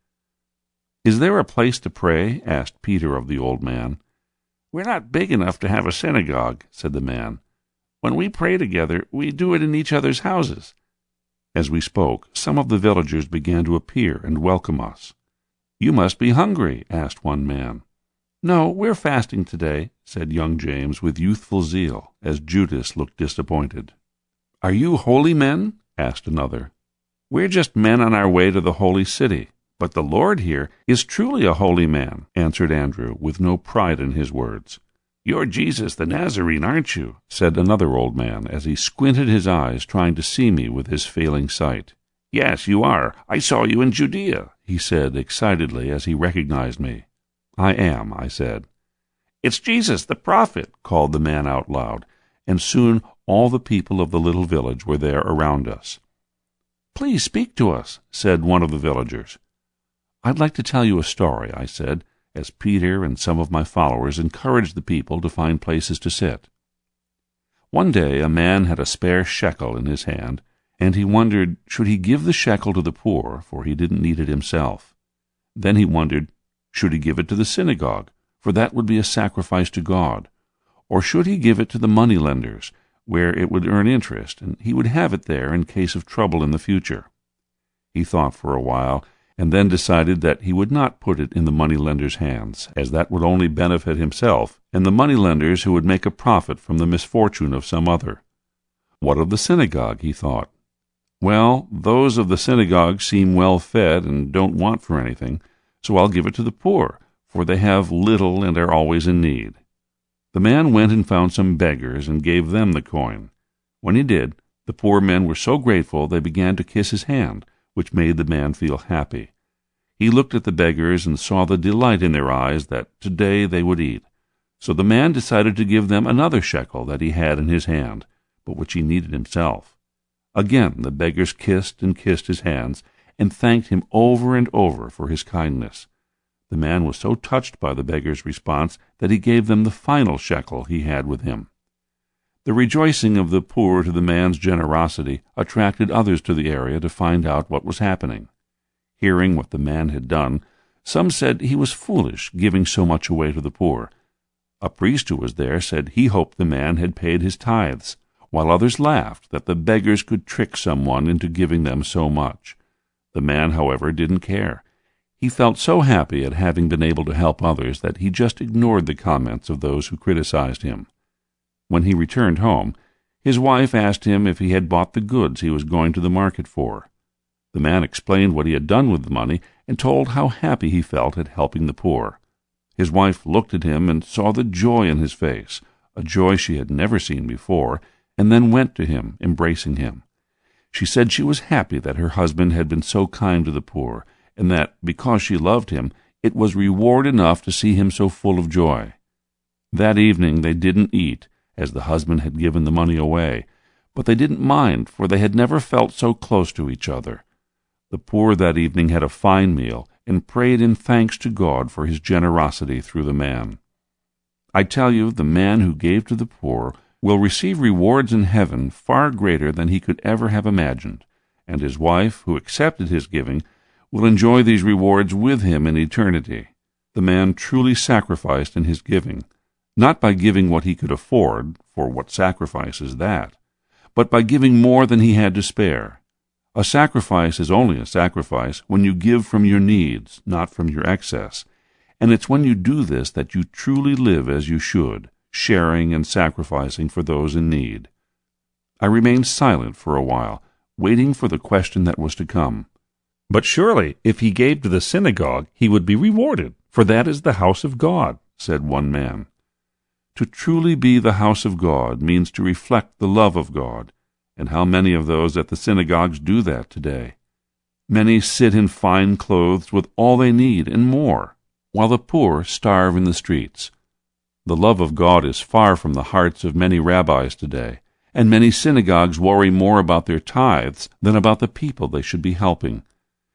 "Is there a place to pray?" asked Peter of the old man. "We're not big enough to have a synagogue," said the man. "When we pray together, we do it in each other's houses." As we spoke, some of the villagers began to appear and welcome us. "You must be hungry," asked one man. "No, we're fasting today," said young James with youthful zeal, as Judas looked disappointed. "Are you holy men?" asked another. "We're just men on our way to the holy city, but the Lord here is truly a holy man," answered Andrew, with no pride in his words. "You're Jesus the Nazarene, aren't you?" said another old man, as he squinted his eyes, trying to see me with his failing sight. "Yes, you are. I saw you in Judea," he said excitedly as he recognized me. "I am," I said. "It's Jesus, the prophet," called the man out loud, and soon all the people of the little village were there around us. "Please speak to us," said one of the villagers. "I'd like to tell you a story," I said, as Peter and some of my followers encouraged the people to find places to sit. One day a man had a spare shekel in his hand, and he wondered, should he give the shekel to the poor, for he didn't need it himself? Then he wondered, should he give it to the synagogue, for that would be a sacrifice to God? Or should he give it to the moneylenders, where it would earn interest, and he would have it there in case of trouble in the future? He thought for a while, and then decided that he would not put it in the money-lender's hands, as that would only benefit himself and the money-lenders who would make a profit from the misfortune of some other. What of the synagogue, he thought. Well, those of the synagogue seem well-fed and don't want for anything, so I'll give it to the poor, for they have little and are always in need. The man went and found some beggars and gave them the coin. When he did, the poor men were so grateful they began to kiss his hand, which made the man feel happy. He looked at the beggars and saw the delight in their eyes that today they would eat. So the man decided to give them another shekel that he had in his hand, but which he needed himself. Again the beggars kissed and kissed his hands, and thanked him over and over for his kindness. The man was so touched by the beggars' response that he gave them the final shekel he had with him. The rejoicing of the poor to the man's generosity attracted others to the area to find out what was happening. Hearing what the man had done, some said he was foolish, giving so much away to the poor. A priest who was there said he hoped the man had paid his tithes, while others laughed that the beggars could trick someone into giving them so much. The man, however, didn't care. He felt so happy at having been able to help others that he just ignored the comments of those who criticized him. When he returned home, his wife asked him if he had bought the goods he was going to the market for. The man explained what he had done with the money and told how happy he felt at helping the poor. His wife looked at him and saw the joy in his face, a joy she had never seen before, and then went to him, embracing him. She said she was happy that her husband had been so kind to the poor, and that, because she loved him, it was reward enough to see him so full of joy. That evening they didn't eat, as the husband had given the money away, but they didn't mind, for they had never felt so close to each other. The poor that evening had a fine meal, and prayed in thanks to God for his generosity through the man. I tell you, the man who gave to the poor will receive rewards in heaven far greater than he could ever have imagined, and his wife, who accepted his giving, will enjoy these rewards with him in eternity. The man truly sacrificed in his giving, not by giving what he could afford, for what sacrifice is that, but by giving more than he had to spare. A sacrifice is only a sacrifice when you give from your needs, not from your excess, and it's when you do this that you truly live as you should, sharing and sacrificing for those in need. I remained silent for a while, waiting for the question that was to come. But surely, if he gave to the synagogue, he would be rewarded, for that is the house of God, said one man. To truly be the house of God means to reflect the love of God, and how many of those at the synagogues do that today? Many sit in fine clothes with all they need and more, while the poor starve in the streets. The love of God is far from the hearts of many rabbis today, and many synagogues worry more about their tithes than about the people they should be helping.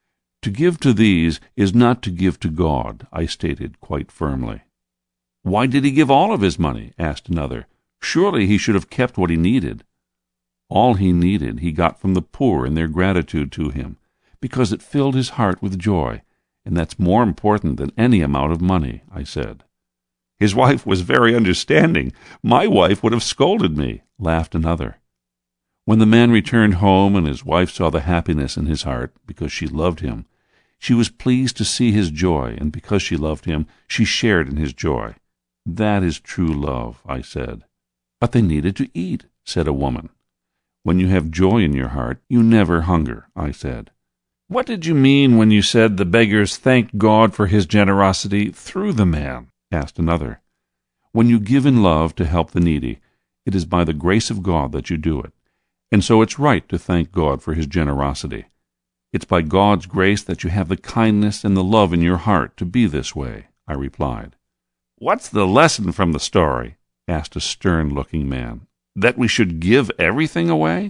To give to these is not to give to God, I stated quite firmly. Why did he give all of his money? Asked another. Surely he should have kept what he needed. All he needed he got from the poor in their gratitude to him, because it filled his heart with joy, and that's more important than any amount of money, I said. His wife was very understanding. My wife would have scolded me, laughed another. When the man returned home and his wife saw the happiness in his heart, because she loved him, she was pleased to see his joy, and because she loved him, she shared in his joy. That is true love, I said. But they needed to eat, said a woman. When you have joy in your heart, you never hunger, I said. What did you mean when you said the beggars thanked God for his generosity through the man? Asked another. When you give in love to help the needy, it is by the grace of God that you do it, and so it's right to thank God for his generosity. It's by God's grace that you have the kindness and the love in your heart to be this way, I replied. What's the lesson from the story? Asked a stern-looking man. That we should give everything away?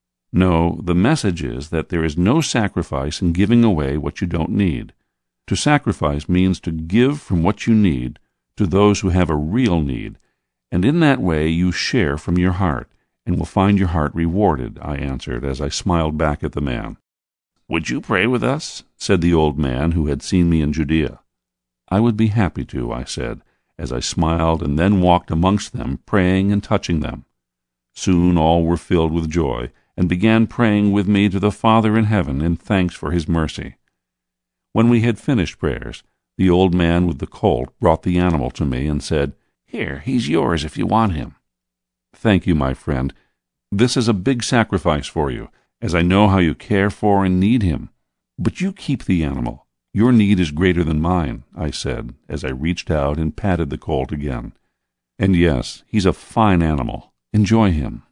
No, the message is that there is no sacrifice in giving away what you don't need. To sacrifice means to give from what you need to those who have a real need, and in that way you share from your heart, and will find your heart rewarded, I answered as I smiled back at the man. Would you pray with us? Said the old man who had seen me in Judea. I would be happy to, I said, as I smiled and then walked amongst them, praying and touching them. Soon all were filled with joy, and began praying with me to the Father in heaven in thanks for his mercy. When we had finished prayers, the old man with the colt brought the animal to me and said, "Here, he's yours if you want him." "Thank you, my friend. This is a big sacrifice for you, as I know how you care for and need him. But you keep the animal. Your need is greater than mine," I said, as I reached out and patted the colt again. "And yes, he's a fine animal. Enjoy him."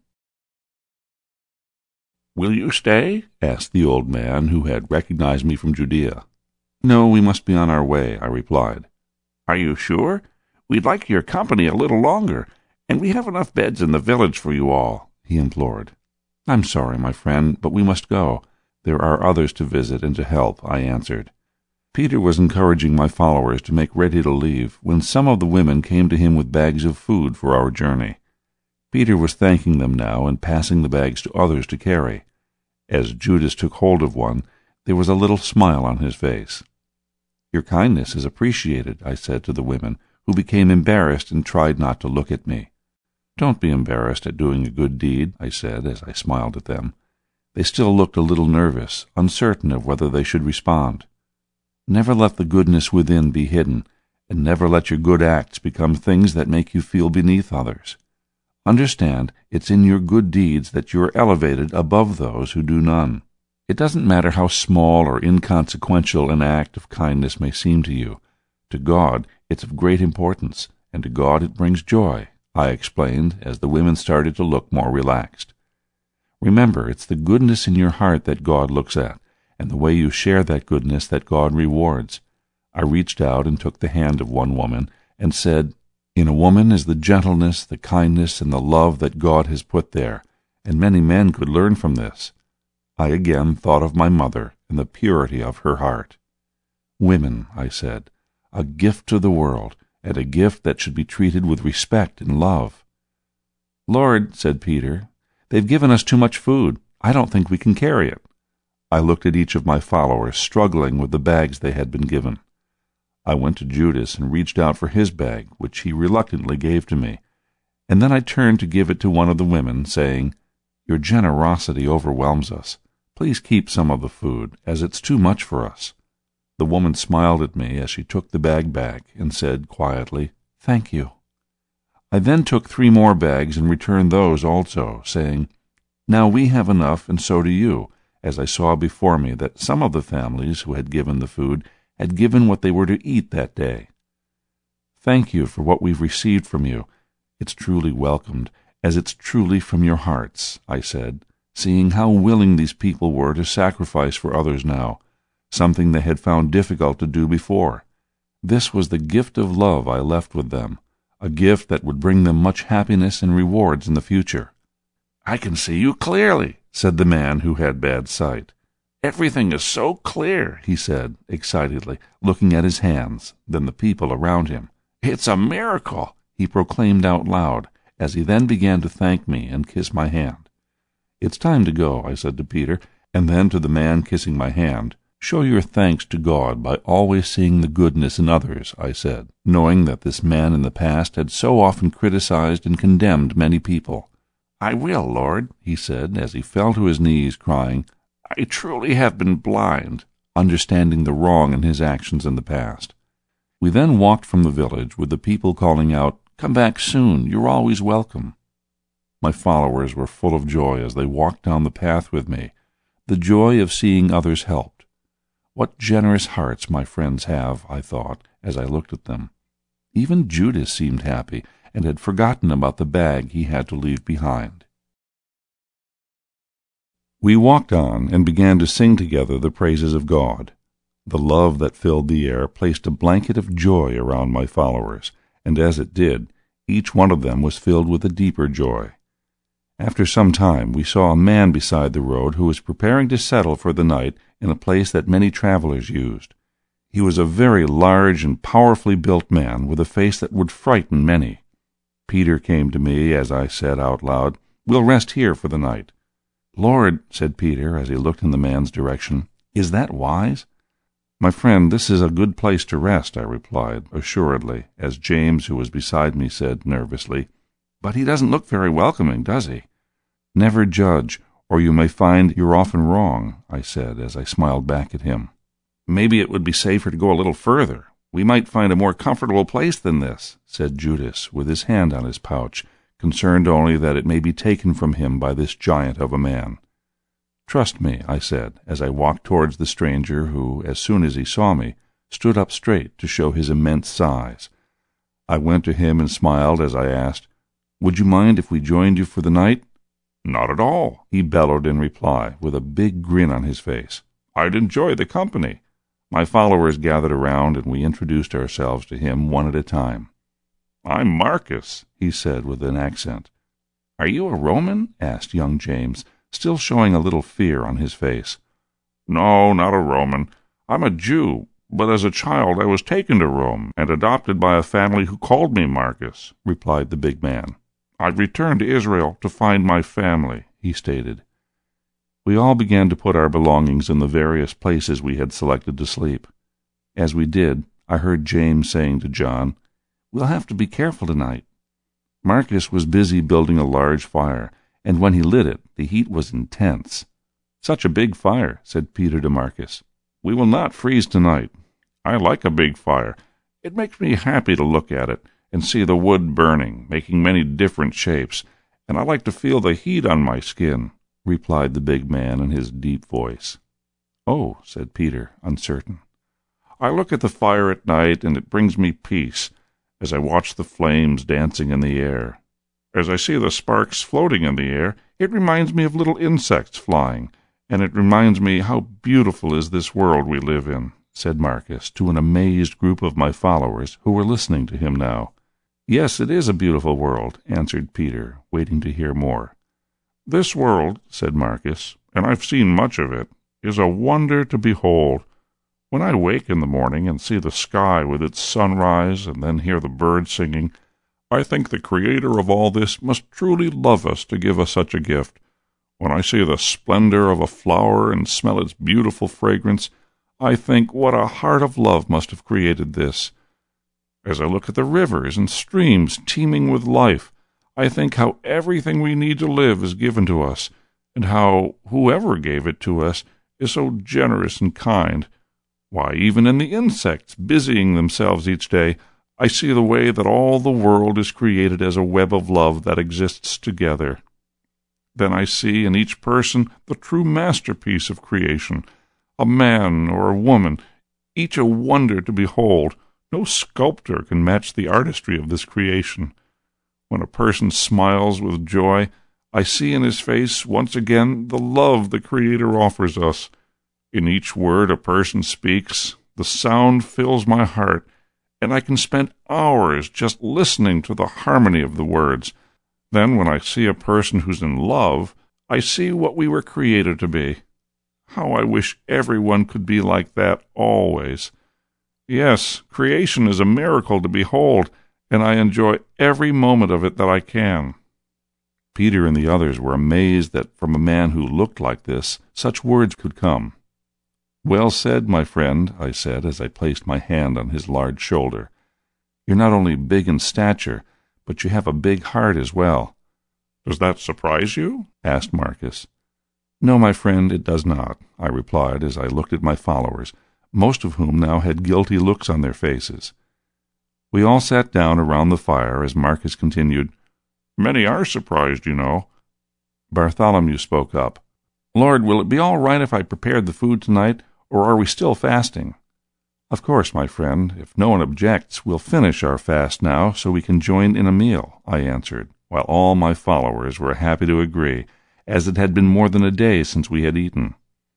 "Will you stay?" asked the old man, who had recognized me from Judea. "No, we must be on our way," I replied. "Are you sure? We'd like your company a little longer, and we have enough beds in the village for you all," he implored. "I'm sorry, my friend, but we must go. There are others to visit and to help," I answered. Peter was encouraging my followers to make ready to leave when some of the women came to him with bags of food for our journey. Peter was thanking them now and passing the bags to others to carry. As Judas took hold of one, there was a little smile on his face. "Your kindness is appreciated," I said to the women, who became embarrassed and tried not to look at me. "Don't be embarrassed at doing a good deed," I said as I smiled at them. They still looked a little nervous, uncertain of whether they should respond. Never let the goodness within be hidden, and never let your good acts become things that make you feel beneath others. Understand, it's in your good deeds that you are elevated above those who do none. It doesn't matter how small or inconsequential an act of kindness may seem to you. To God, it's of great importance, and to God it brings joy, I explained as the women started to look more relaxed. Remember, it's the goodness in your heart that God looks at, and the way you share that goodness that God rewards. I reached out and took the hand of one woman and said, "In a woman is the gentleness, the kindness, and the love that God has put there, and many men could learn from this." I again thought of my mother and the purity of her heart. "Women," I said, "a gift to the world, and a gift that should be treated with respect and love." "Lord," said Peter, "they've given us too much food. I don't think we can carry it." I looked at each of my followers struggling with the bags they had been given. I went to Judas and reached out for his bag, which he reluctantly gave to me, and then I turned to give it to one of the women, saying, "Your generosity overwhelms us. Please keep some of the food, as it's too much for us." The woman smiled at me as she took the bag back and said quietly, "Thank you." I then took three more bags and returned those also, saying, "Now we have enough, and so do you," as I saw before me that some of the families who had given the food had given what they were to eat that day. "Thank you for what we've received from you. It's truly welcomed, as it's truly from your hearts," I said, seeing how willing these people were to sacrifice for others now, something they had found difficult to do before. This was the gift of love I left with them, a gift that would bring them much happiness and rewards in the future. "I can see you clearly," said the man who had bad sight. "Everything is so clear," he said excitedly, looking at his hands, then the people around him. "It's a miracle," he proclaimed out loud, as he then began to thank me and kiss my hand. "It's time to go," I said to Peter, and then to the man kissing my hand, "Show your thanks to God by always seeing the goodness in others," I said, knowing that this man in the past had so often criticized and condemned many people. "I will, Lord," he said, as he fell to his knees, crying, "I truly have been blind," understanding the wrong in his actions in the past. We then walked from the village with the people calling out, "Come back soon, you're always welcome." My followers were full of joy as they walked down the path with me, the joy of seeing others helped. What generous hearts my friends have, I thought, as I looked at them. Even Judas seemed happy, and had forgotten about the bag he had to leave behind. We walked on and began to sing together the praises of God. The love that filled the air placed a blanket of joy around my followers, and as it did, each one of them was filled with a deeper joy. After some time we saw a man beside the road who was preparing to settle for the night in a place that many travelers used. He was a very large and powerfully built man with a face that would frighten many. Peter came to me as I said out loud, "We'll rest here for the night." "Lord," said Peter as he looked in the man's direction, "is that wise?" "My friend, this is a good place to rest," I replied, assuredly, as James, who was beside me, said nervously, "But he doesn't look very welcoming, does he?" "Never judge, or you may find you're often wrong," I said as I smiled back at him. Maybe it would be safer to go a little further. We might find a more comfortable place than this, said Judas, with his hand on his pouch, concerned only that it may be taken from him by this giant of a man. Trust me, I said, as I walked towards the stranger who, as soon as he saw me, stood up straight to show his immense size. I went to him and smiled as I asked, "Would you mind if we joined you for the night?" "Not at all," he bellowed in reply, with a big grin on his face. "I'd enjoy the company." My followers gathered around, and we introduced ourselves to him one at a time. "I'm Marcus," he said with an accent. "Are you a Roman?" asked young James, still showing a little fear on his face. "No, not a Roman. I'm a Jew, but as a child I was taken to Rome and adopted by a family who called me Marcus," replied the big man. "I've returned to Israel to find my family," he stated. We all began to put our belongings in the various places we had selected to sleep. As we did, I heard James saying to John, "We'll have to be careful tonight." Marcus was busy building a large fire, and when he lit it, the heat was intense. "Such a big fire," said Peter to Marcus. "We will not freeze tonight. I like a big fire. It makes me happy to look at it and see the wood burning, making many different shapes, and I like to feel the heat on my skin," replied the big man in his deep voice. "Oh," said Peter, uncertain. "I look at the fire at night, and it brings me peace, as I watch the flames dancing in the air. As I see the sparks floating in the air, it reminds me of little insects flying, and it reminds me how beautiful is this world we live in," said Marcus to an amazed group of my followers who were listening to him now. "Yes, it is a beautiful world," answered Peter, waiting to hear more. "This world," said Marcus, "and I've seen much of it, is a wonder to behold. When I wake in the morning and see the sky with its sunrise and then hear the birds singing, I think the Creator of all this must truly love us to give us such a gift. When I see the splendor of a flower and smell its beautiful fragrance, I think what a heart of love must have created this. As I look at the rivers and streams teeming with life, I think how everything we need to live is given to us, and how whoever gave it to us is so generous and kind. Why, even in the insects busying themselves each day, I see the way that all the world is created as a web of love that exists together. Then I see in each person the true masterpiece of creation, a man or a woman, each a wonder to behold. No sculptor can match the artistry of this creation. When a person smiles with joy, I see in his face once again the love the Creator offers us. In each word a person speaks, the sound fills my heart, and I can spend hours just listening to the harmony of the words. Then when I see a person who's in love, I see what we were created to be. How I wish everyone could be like that always. Yes, creation is a miracle to behold, and I enjoy every moment of it that I can." Peter and the others were amazed that from a man who looked like this, such words could come. "Well said, my friend," I said as I placed my hand on his large shoulder. "You're not only big in stature, but you have a big heart as well." "Does that surprise you?" asked Marcus. "No, my friend, it does not," I replied as I looked at my followers, most of whom now had guilty looks on their faces. We all sat down around the fire as Marcus continued, "Many are surprised, you know." Bartholomew spoke up. "Lord, will it be all right if I prepared the food tonight, or are we still fasting?" "Of course, my friend, if no one objects, we'll finish our fast now so we can join in a meal," I answered, while all my followers were happy to agree, as it had been more than a day since we had eaten.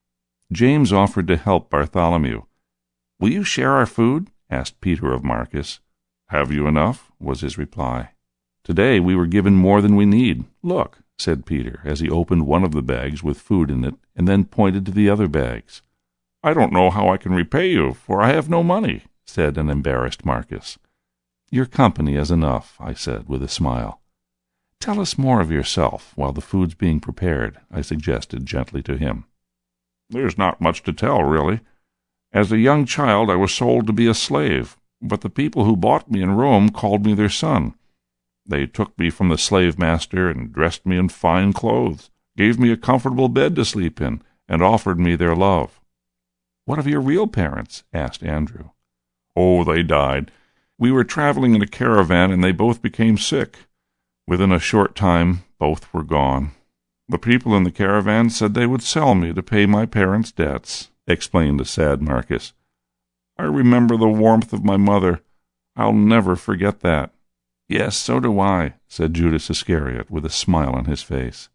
James offered to help Bartholomew. "Will you share our food?" asked Peter of Marcus. "Have you enough?" was his reply. "Today we were given more than we need. Look," said Peter, as he opened one of the bags with food in it, and then pointed to the other bags. "I don't know how I can repay you, for I have no money," said an embarrassed Marcus. "Your company is enough," I said with a smile. "Tell us more of yourself while the food's being prepared," I suggested gently to him. "There's not much to tell, really. As a young child I was sold to be a slave, but the people who bought me in Rome called me their son. They took me from the slave-master and dressed me in fine clothes, gave me a comfortable bed to sleep in, and offered me their love. "What of your real parents?" asked Andrew. "Oh, they died. We were traveling in a caravan, and they both became sick. Within a short time, both were gone. The people in the caravan said they would sell me to pay my parents' debts," explained the sad Marcus. "I remember the warmth of my mother. I'll never forget that." "Yes, so do I," said Judas Iscariot, with a smile on his face.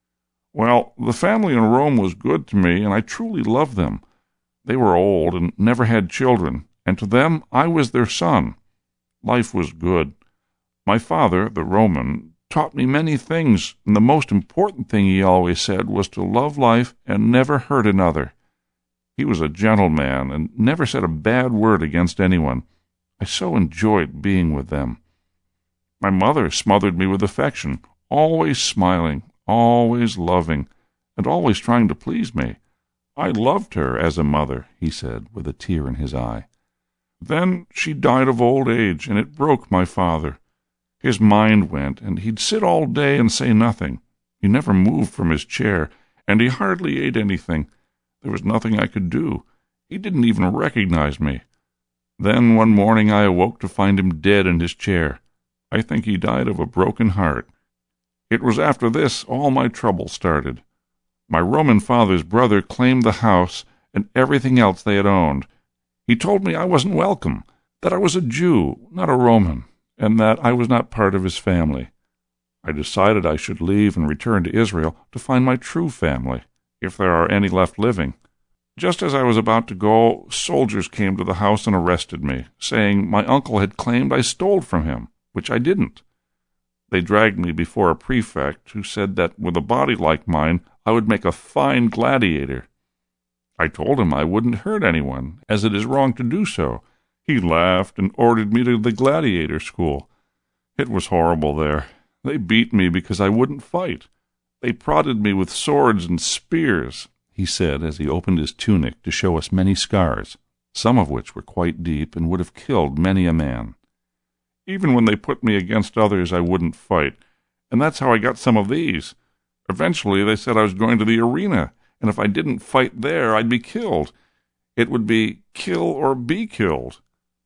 "Well, the family in Rome was good to me, and I truly loved them. They were old and never had children, and to them I was their son. Life was good. My father, the Roman, taught me many things, and the most important thing he always said was to love life and never hurt another. He was a gentleman and never said a bad word against anyone. I so enjoyed being with them. My mother smothered me with affection, always smiling, always loving, and always trying to please me. I loved her as a mother," he said, with a tear in his eye. "Then she died of old age, and it broke my father. His mind went, and he'd sit all day and say nothing. He never moved from his chair, and he hardly ate anything. There was nothing I could do. He didn't even recognize me. Then one morning I awoke to find him dead in his chair. I think he died of a broken heart. It was after this all my trouble started. My Roman father's brother claimed the house and everything else they had owned. He told me I wasn't welcome, that I was a Jew, not a Roman, and that I was not part of his family. I decided I should leave and return to Israel to find my true family, if there are any left living. Just as I was about to go, soldiers came to the house and arrested me, saying my uncle had claimed I stole from him, which I didn't. They dragged me before a prefect, who said that with a body like mine I would make a fine gladiator. I told him I wouldn't hurt anyone, as it is wrong to do so. He laughed and ordered me to the gladiator school. It was horrible there. They beat me because I wouldn't fight. They prodded me with swords and spears," he said as he opened his tunic to show us many scars, some of which were quite deep and would have killed many a man. "Even when they put me against others, I wouldn't fight, and that's how I got some of these. Eventually they said I was going to the arena, and if I didn't fight there, I'd be killed. It would be kill or be killed.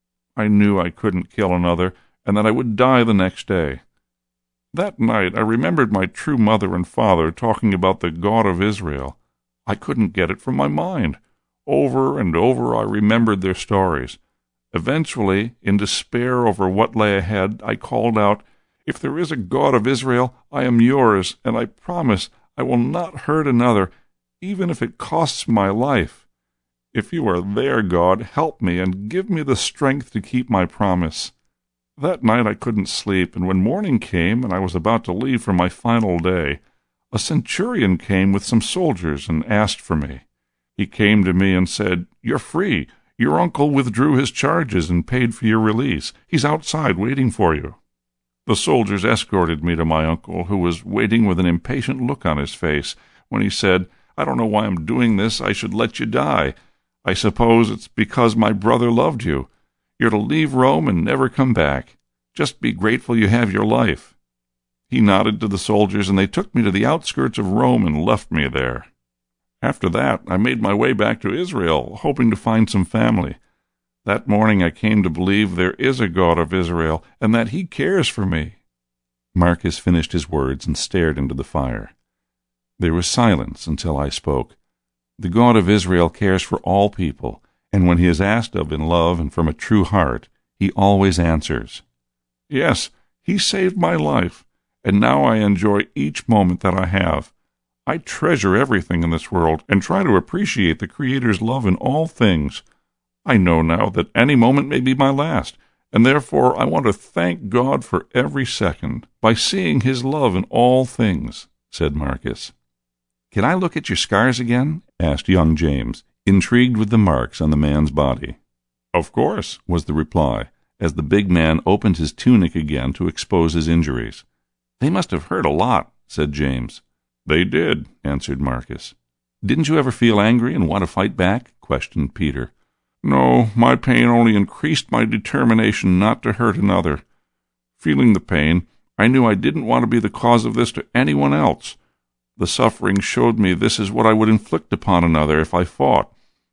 I knew I couldn't kill another, and that I would die the next day. That night I remembered my true mother and father talking about the God of Israel. I couldn't get it from my mind. Over and over I remembered their stories. Eventually, in despair over what lay ahead, I called out, 'If there is a God of Israel, I am yours, and I promise I will not hurt another, even if it costs my life. If you are there, God, help me and give me the strength to keep my promise.' That night I couldn't sleep, and when morning came and I was about to leave for my final day, a centurion came with some soldiers and asked for me. He came to me and said, 'You're free. Your uncle withdrew his charges and paid for your release. He's outside waiting for you.' The soldiers escorted me to my uncle, who was waiting with an impatient look on his face, when he said, 'I don't know why I'm doing this. I should let you die. I suppose it's because my brother loved you. You're to leave Rome and never come back. Just be grateful you have your life.' He nodded to the soldiers, and they took me to the outskirts of Rome and left me there. After that, I made my way back to Israel, hoping to find some family. That morning I came to believe there is a God of Israel, and that he cares for me." Marcus finished his words and stared into the fire. There was silence until I spoke. The God of Israel cares for all people, and when he is asked of in love and from a true heart, he always answers. "Yes, he saved my life, and now I enjoy each moment that I have. I treasure everything in this world and try to appreciate the Creator's love in all things. I know now that any moment may be my last, and therefore I want to thank God for every second by seeing his love in all things," said Marcus. "Can I look at your scars again?" asked young James, intrigued with the marks on the man's body. "Of course," was the reply, as the big man opened his tunic again to expose his injuries. "They must have hurt a lot," said James. "They did," answered Marcus. "Didn't you ever feel angry and want to fight back?" questioned Peter. "No, my pain only increased my determination not to hurt another. Feeling the pain, I knew I didn't want to be the cause of this to anyone else. The suffering showed me this is what I would inflict upon another if I fought,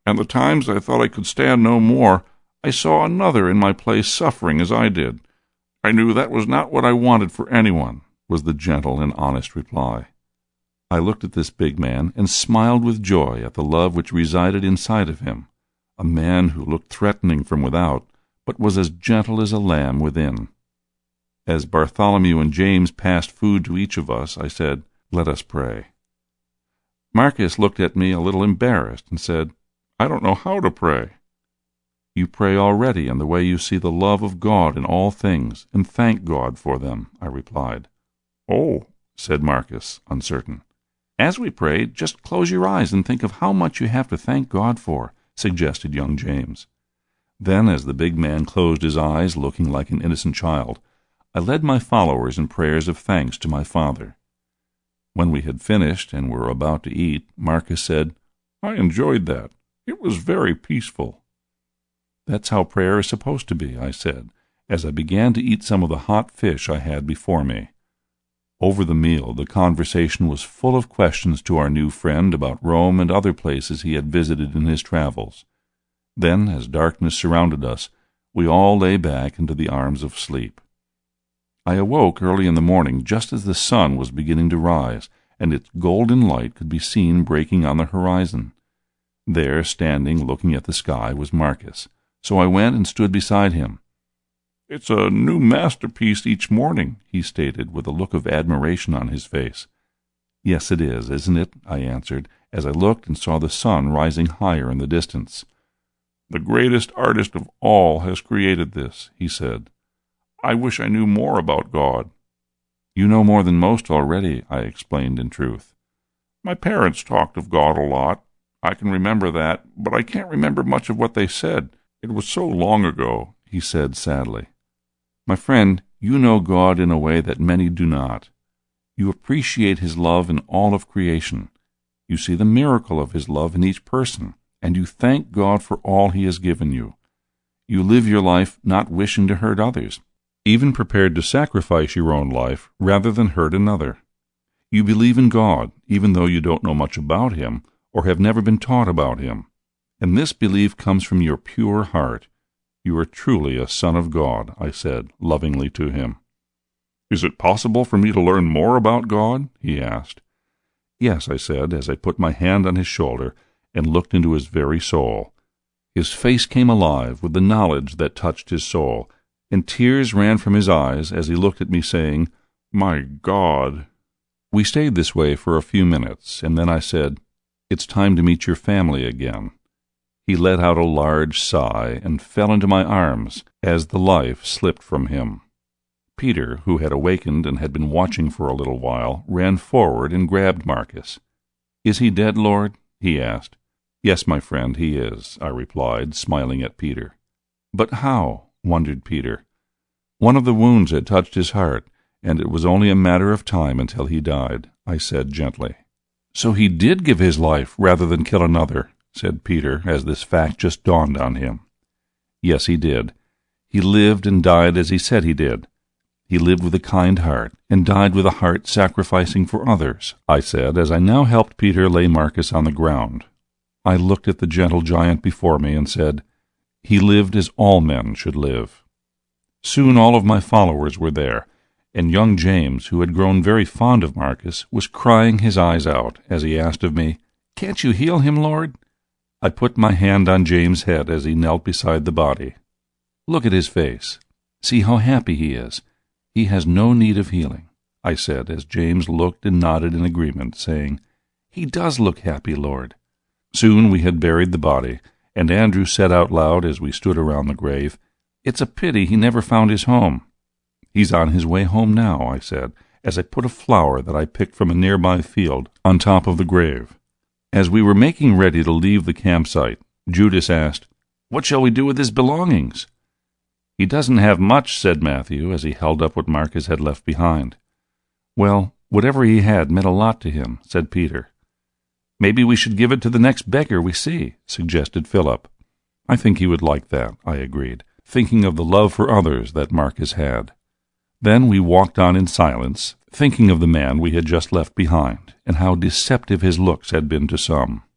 and the times I thought I could stand no more, I saw another in my place suffering as I did. I knew that was not what I wanted for anyone," was the gentle and honest reply. I looked at this big man and smiled with joy at the love which resided inside of him, a man who looked threatening from without, but was as gentle as a lamb within. As Bartholomew and James passed food to each of us, I said, "Let us pray." Marcus looked at me a little embarrassed and said, "I don't know how to pray." "You pray already in the way you see the love of God in all things, and thank God for them," I replied. "Oh," said Marcus, uncertain. "As we pray, just close your eyes and think of how much you have to thank God for," suggested young James. Then, as the big man closed his eyes, looking like an innocent child, I led my followers in prayers of thanks to my Father. When we had finished and were about to eat, Marcus said, "I enjoyed that. It was very peaceful." "That's how prayer is supposed to be," I said, as I began to eat some of the hot fish I had before me. Over the meal, the conversation was full of questions to our new friend about Rome and other places he had visited in his travels. Then, as darkness surrounded us, we all lay back into the arms of sleep. I awoke early in the morning just as the sun was beginning to rise, and its golden light could be seen breaking on the horizon. There, standing looking at the sky, was Marcus, so I went and stood beside him. "It's a new masterpiece each morning," he stated, with a look of admiration on his face. "Yes, it is, isn't it?" I answered, as I looked and saw the sun rising higher in the distance. "The greatest artist of all has created this," he said. "I wish I knew more about God." "You know more than most already," I explained in truth. "My parents talked of God a lot. I can remember that, but I can't remember much of what they said. It was so long ago," he said sadly. "My friend, you know God in a way that many do not. You appreciate His love in all of creation. You see the miracle of His love in each person, and you thank God for all He has given you. You live your life not wishing to hurt others, even prepared to sacrifice your own life rather than hurt another. You believe in God, even though you don't know much about Him or have never been taught about Him, and this belief comes from your pure heart. You are truly a son of God," I said lovingly to him. "Is it possible for me to learn more about God?" he asked. "Yes," I said, as I put my hand on his shoulder and looked into his very soul. His face came alive with the knowledge that touched his soul, and tears ran from his eyes as he looked at me, saying, "My God!" We stayed this way for a few minutes, and then I said, "It's time to meet your family again." He let out a large sigh and fell into my arms as the life slipped from him. Peter, who had awakened and had been watching for a little while, ran forward and grabbed Marcus. "Is he dead, Lord?" he asked. "Yes, my friend, he is," I replied, smiling at Peter. "But how?" wondered Peter. "One of the wounds had touched his heart, and it was only a matter of time until he died," I said gently. "So he did give his life rather than kill another," said Peter, as this fact just dawned on him. "Yes, he did. He lived and died as he said he did. He lived with a kind heart, and died with a heart sacrificing for others," I said, as I now helped Peter lay Marcus on the ground. I looked at the gentle giant before me and said, "He lived as all men should live." Soon all of my followers were there, and young James, who had grown very fond of Marcus, was crying his eyes out as he asked of me, "Can't you heal him, Lord?" I put my hand on James' head as he knelt beside the body. "Look at his face. See how happy he is. He has no need of healing," I said, as James looked and nodded in agreement, saying, "He does look happy, Lord." Soon we had buried the body, and Andrew said out loud as we stood around the grave, "It's a pity he never found his home." "He's on his way home now," I said, as I put a flower that I picked from a nearby field on top of the grave. As we were making ready to leave the campsite, Judas asked, "What shall we do with his belongings?" "He doesn't have much," said Matthew, as he held up what Marcus had left behind. "Well, whatever he had meant a lot to him," said Peter. "Maybe we should give it to the next beggar we see," suggested Philip. "I think he would like that," I agreed, thinking of the love for others that Marcus had. Then we walked on in silence, thinking of the man we had just left behind, and how deceptive his looks had been to some.